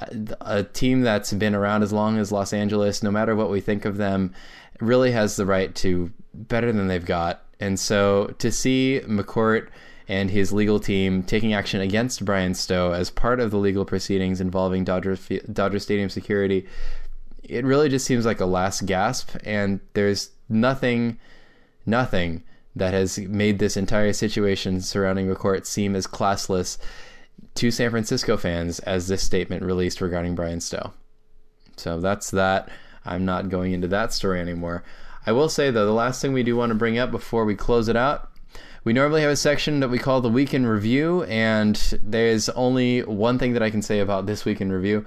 A team that's been around as long as Los Angeles, no matter what we think of them, really has the right to better than they've got. And so to see McCourt and his legal team taking action against Brian Stowe as part of the legal proceedings involving Dodger, Dodger Stadium security, it really just seems like a last gasp, and there's nothing, nothing that has made this entire situation surrounding McCourt seem as classless to San Francisco fans as this statement released regarding Brian Stowe. So that's that. I'm not going into that story anymore. I will say, though, the last thing we do want to bring up before we close it out, we normally have a section that we call the Week in Review, and there's only one thing that I can say about this Week in Review.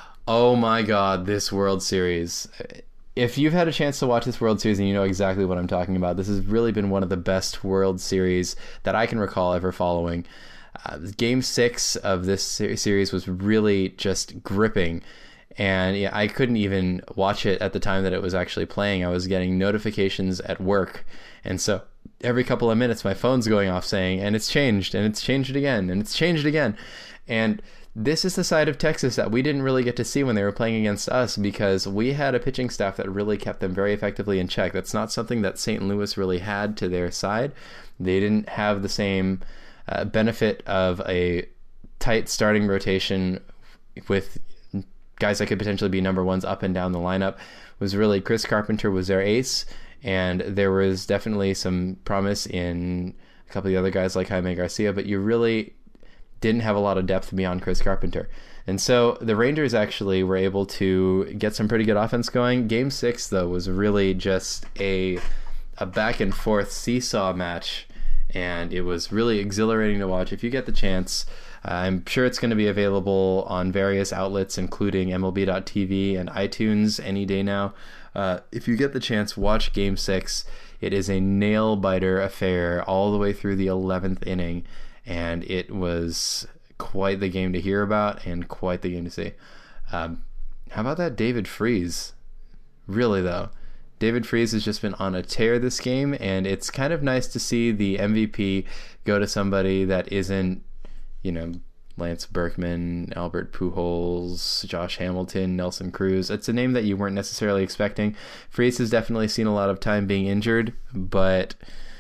Oh my God, this World Series. If you've had a chance to watch this World Series and you know exactly what I'm talking about, this has really been one of the best World Series that I can recall ever following. Uh, game six of this series was really just gripping. And yeah, I couldn't even watch it at the time that it was actually playing. I was getting notifications at work. And so every couple of minutes, my phone's going off saying, and it's changed, and it's changed again, and it's changed again. And this is the side of Texas that we didn't really get to see when they were playing against us, because we had a pitching staff that really kept them very effectively in check. That's not something that Saint Louis really had to their side. They didn't have the same uh, benefit of a tight starting rotation with guys that could potentially be number ones up and down the lineup. It was really Chris Carpenter was their ace, and there was definitely some promise in a couple of the other guys like Jaime Garcia, but you really didn't have a lot of depth beyond Chris Carpenter. And so the Rangers actually were able to get some pretty good offense going. Game six, though, was really just a a back and forth seesaw match, and it was really exhilarating to watch. If you get the chance, I'm sure it's going to be available on various outlets, including M L B dot T V and iTunes any day now. Uh, if you get the chance, watch Game six. It is a nail-biter affair all the way through the eleventh inning, and it was quite the game to hear about and quite the game to see. Um, how about that David Freese? Really, though. David Freese has just been on a tear this game, and it's kind of nice to see the M V P go to somebody that isn't, you know, Lance Berkman, Albert Pujols, Josh Hamilton, Nelson Cruz. It's a name that you weren't necessarily expecting. Freese has definitely seen a lot of time being injured, but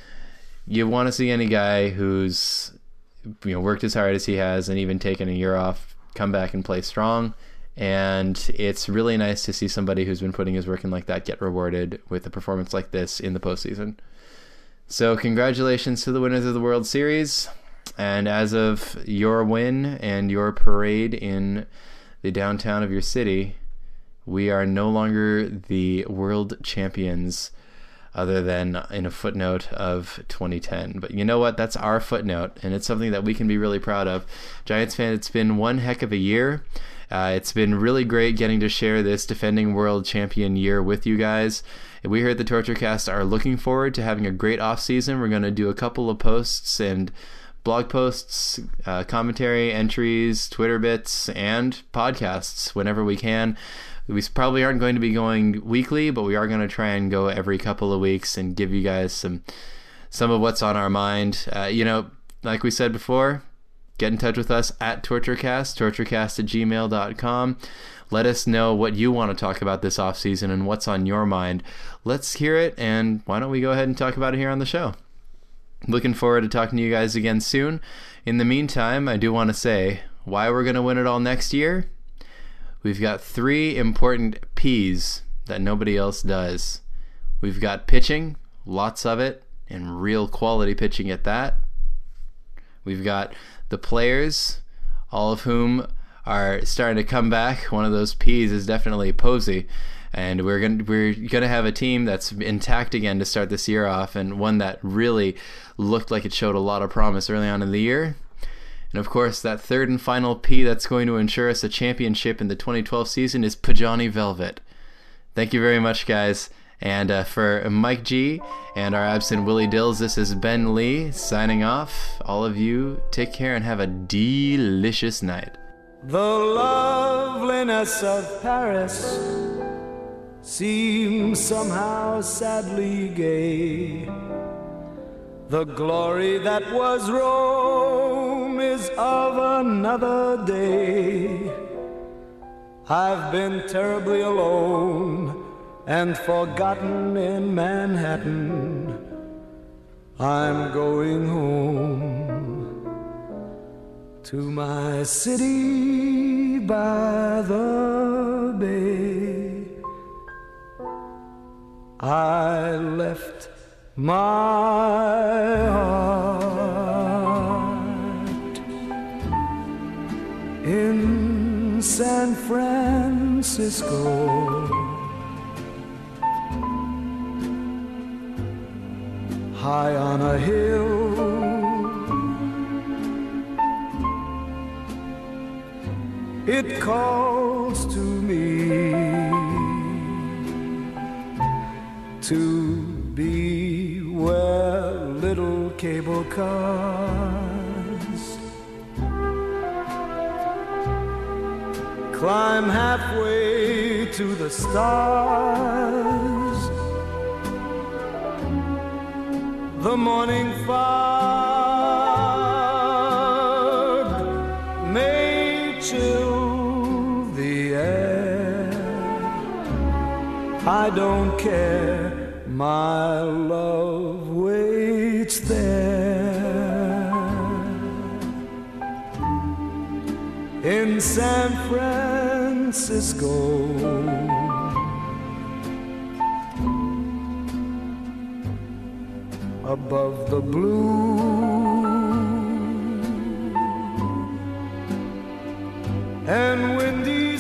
you want to see any guy who's, you know, worked as hard as he has and even taken a year off come back and play strong. And it's really nice to see somebody who's been putting his work in like that get rewarded with a performance like this in the postseason. So congratulations to the winners of the World Series. And as of your win and your parade in the downtown of your city, we are no longer the world champions, other than in a footnote of twenty ten. But you know what? That's our footnote, and it's something that we can be really proud of. Giants fans, it's been one heck of a year, Uh, it's been really great getting to share this defending world champion year with you guys. We here at the TortureCast are looking forward to having a great off-season. We're going to do a couple of posts and blog posts, uh, commentary, entries, Twitter bits, and podcasts whenever we can. We probably aren't going to be going weekly, but we are going to try and go every couple of weeks and give you guys some some of what's on our mind. Uh, you know, like we said before, get in touch with us at TortureCast, torturecast at gmail dot com. Let us know what you want to talk about this offseason and what's on your mind. Let's hear it, and why don't we go ahead and talk about it here on the show. Looking forward to talking to you guys again soon. In the meantime, I do want to say why we're going to win it all next year. We've got three important P's that nobody else does. We've got pitching, lots of it, and real quality pitching at that. We've got the players, all of whom are starting to come back. One of those P's is definitely Posey. And we're going we're going to have a team that's intact again to start this year off, and one that really looked like it showed a lot of promise early on in the year. And of course, that third and final P that's going to ensure us a championship in the twenty twelve season is Pajani Velvet. Thank you very much, guys. And uh, for Mike G and our absent Willie Dills, this is Ben Lee signing off. All of you, take care and have a delicious night. The loveliness of Paris seems somehow sadly gay. The glory that was Rome is of another day. I've been terribly alone and forgotten in Manhattan. I'm going home to my city by the bay. I left my heart in San Francisco, high on a hill. It calls to me to be where little cable cars climb halfway to the stars. The morning fog may chill the air. I don't care, my love waits there in San Francisco. Above the blue and windy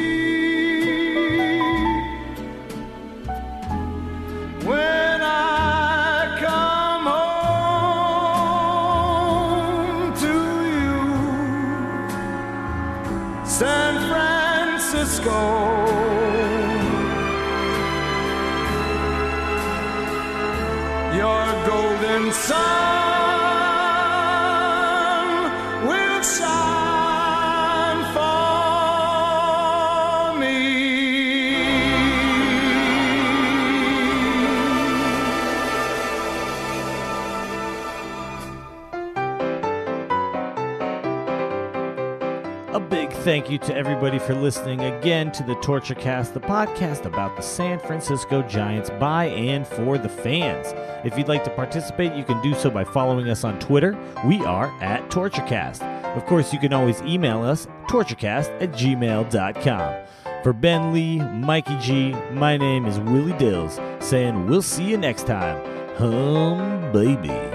sea, when I come home to you, San Francisco. Your golden sun will shine for me. A big thank you to everybody for listening again to the TortureCast, the podcast about the San Francisco Giants by and for the fans. If you'd like to participate, you can do so by following us on Twitter. We are at TortureCast. Of course, you can always email us, torturecast at gmail dot com. For Ben Lee, Mikey G, my name is Willie Dills, saying we'll see you next time. Hum, baby.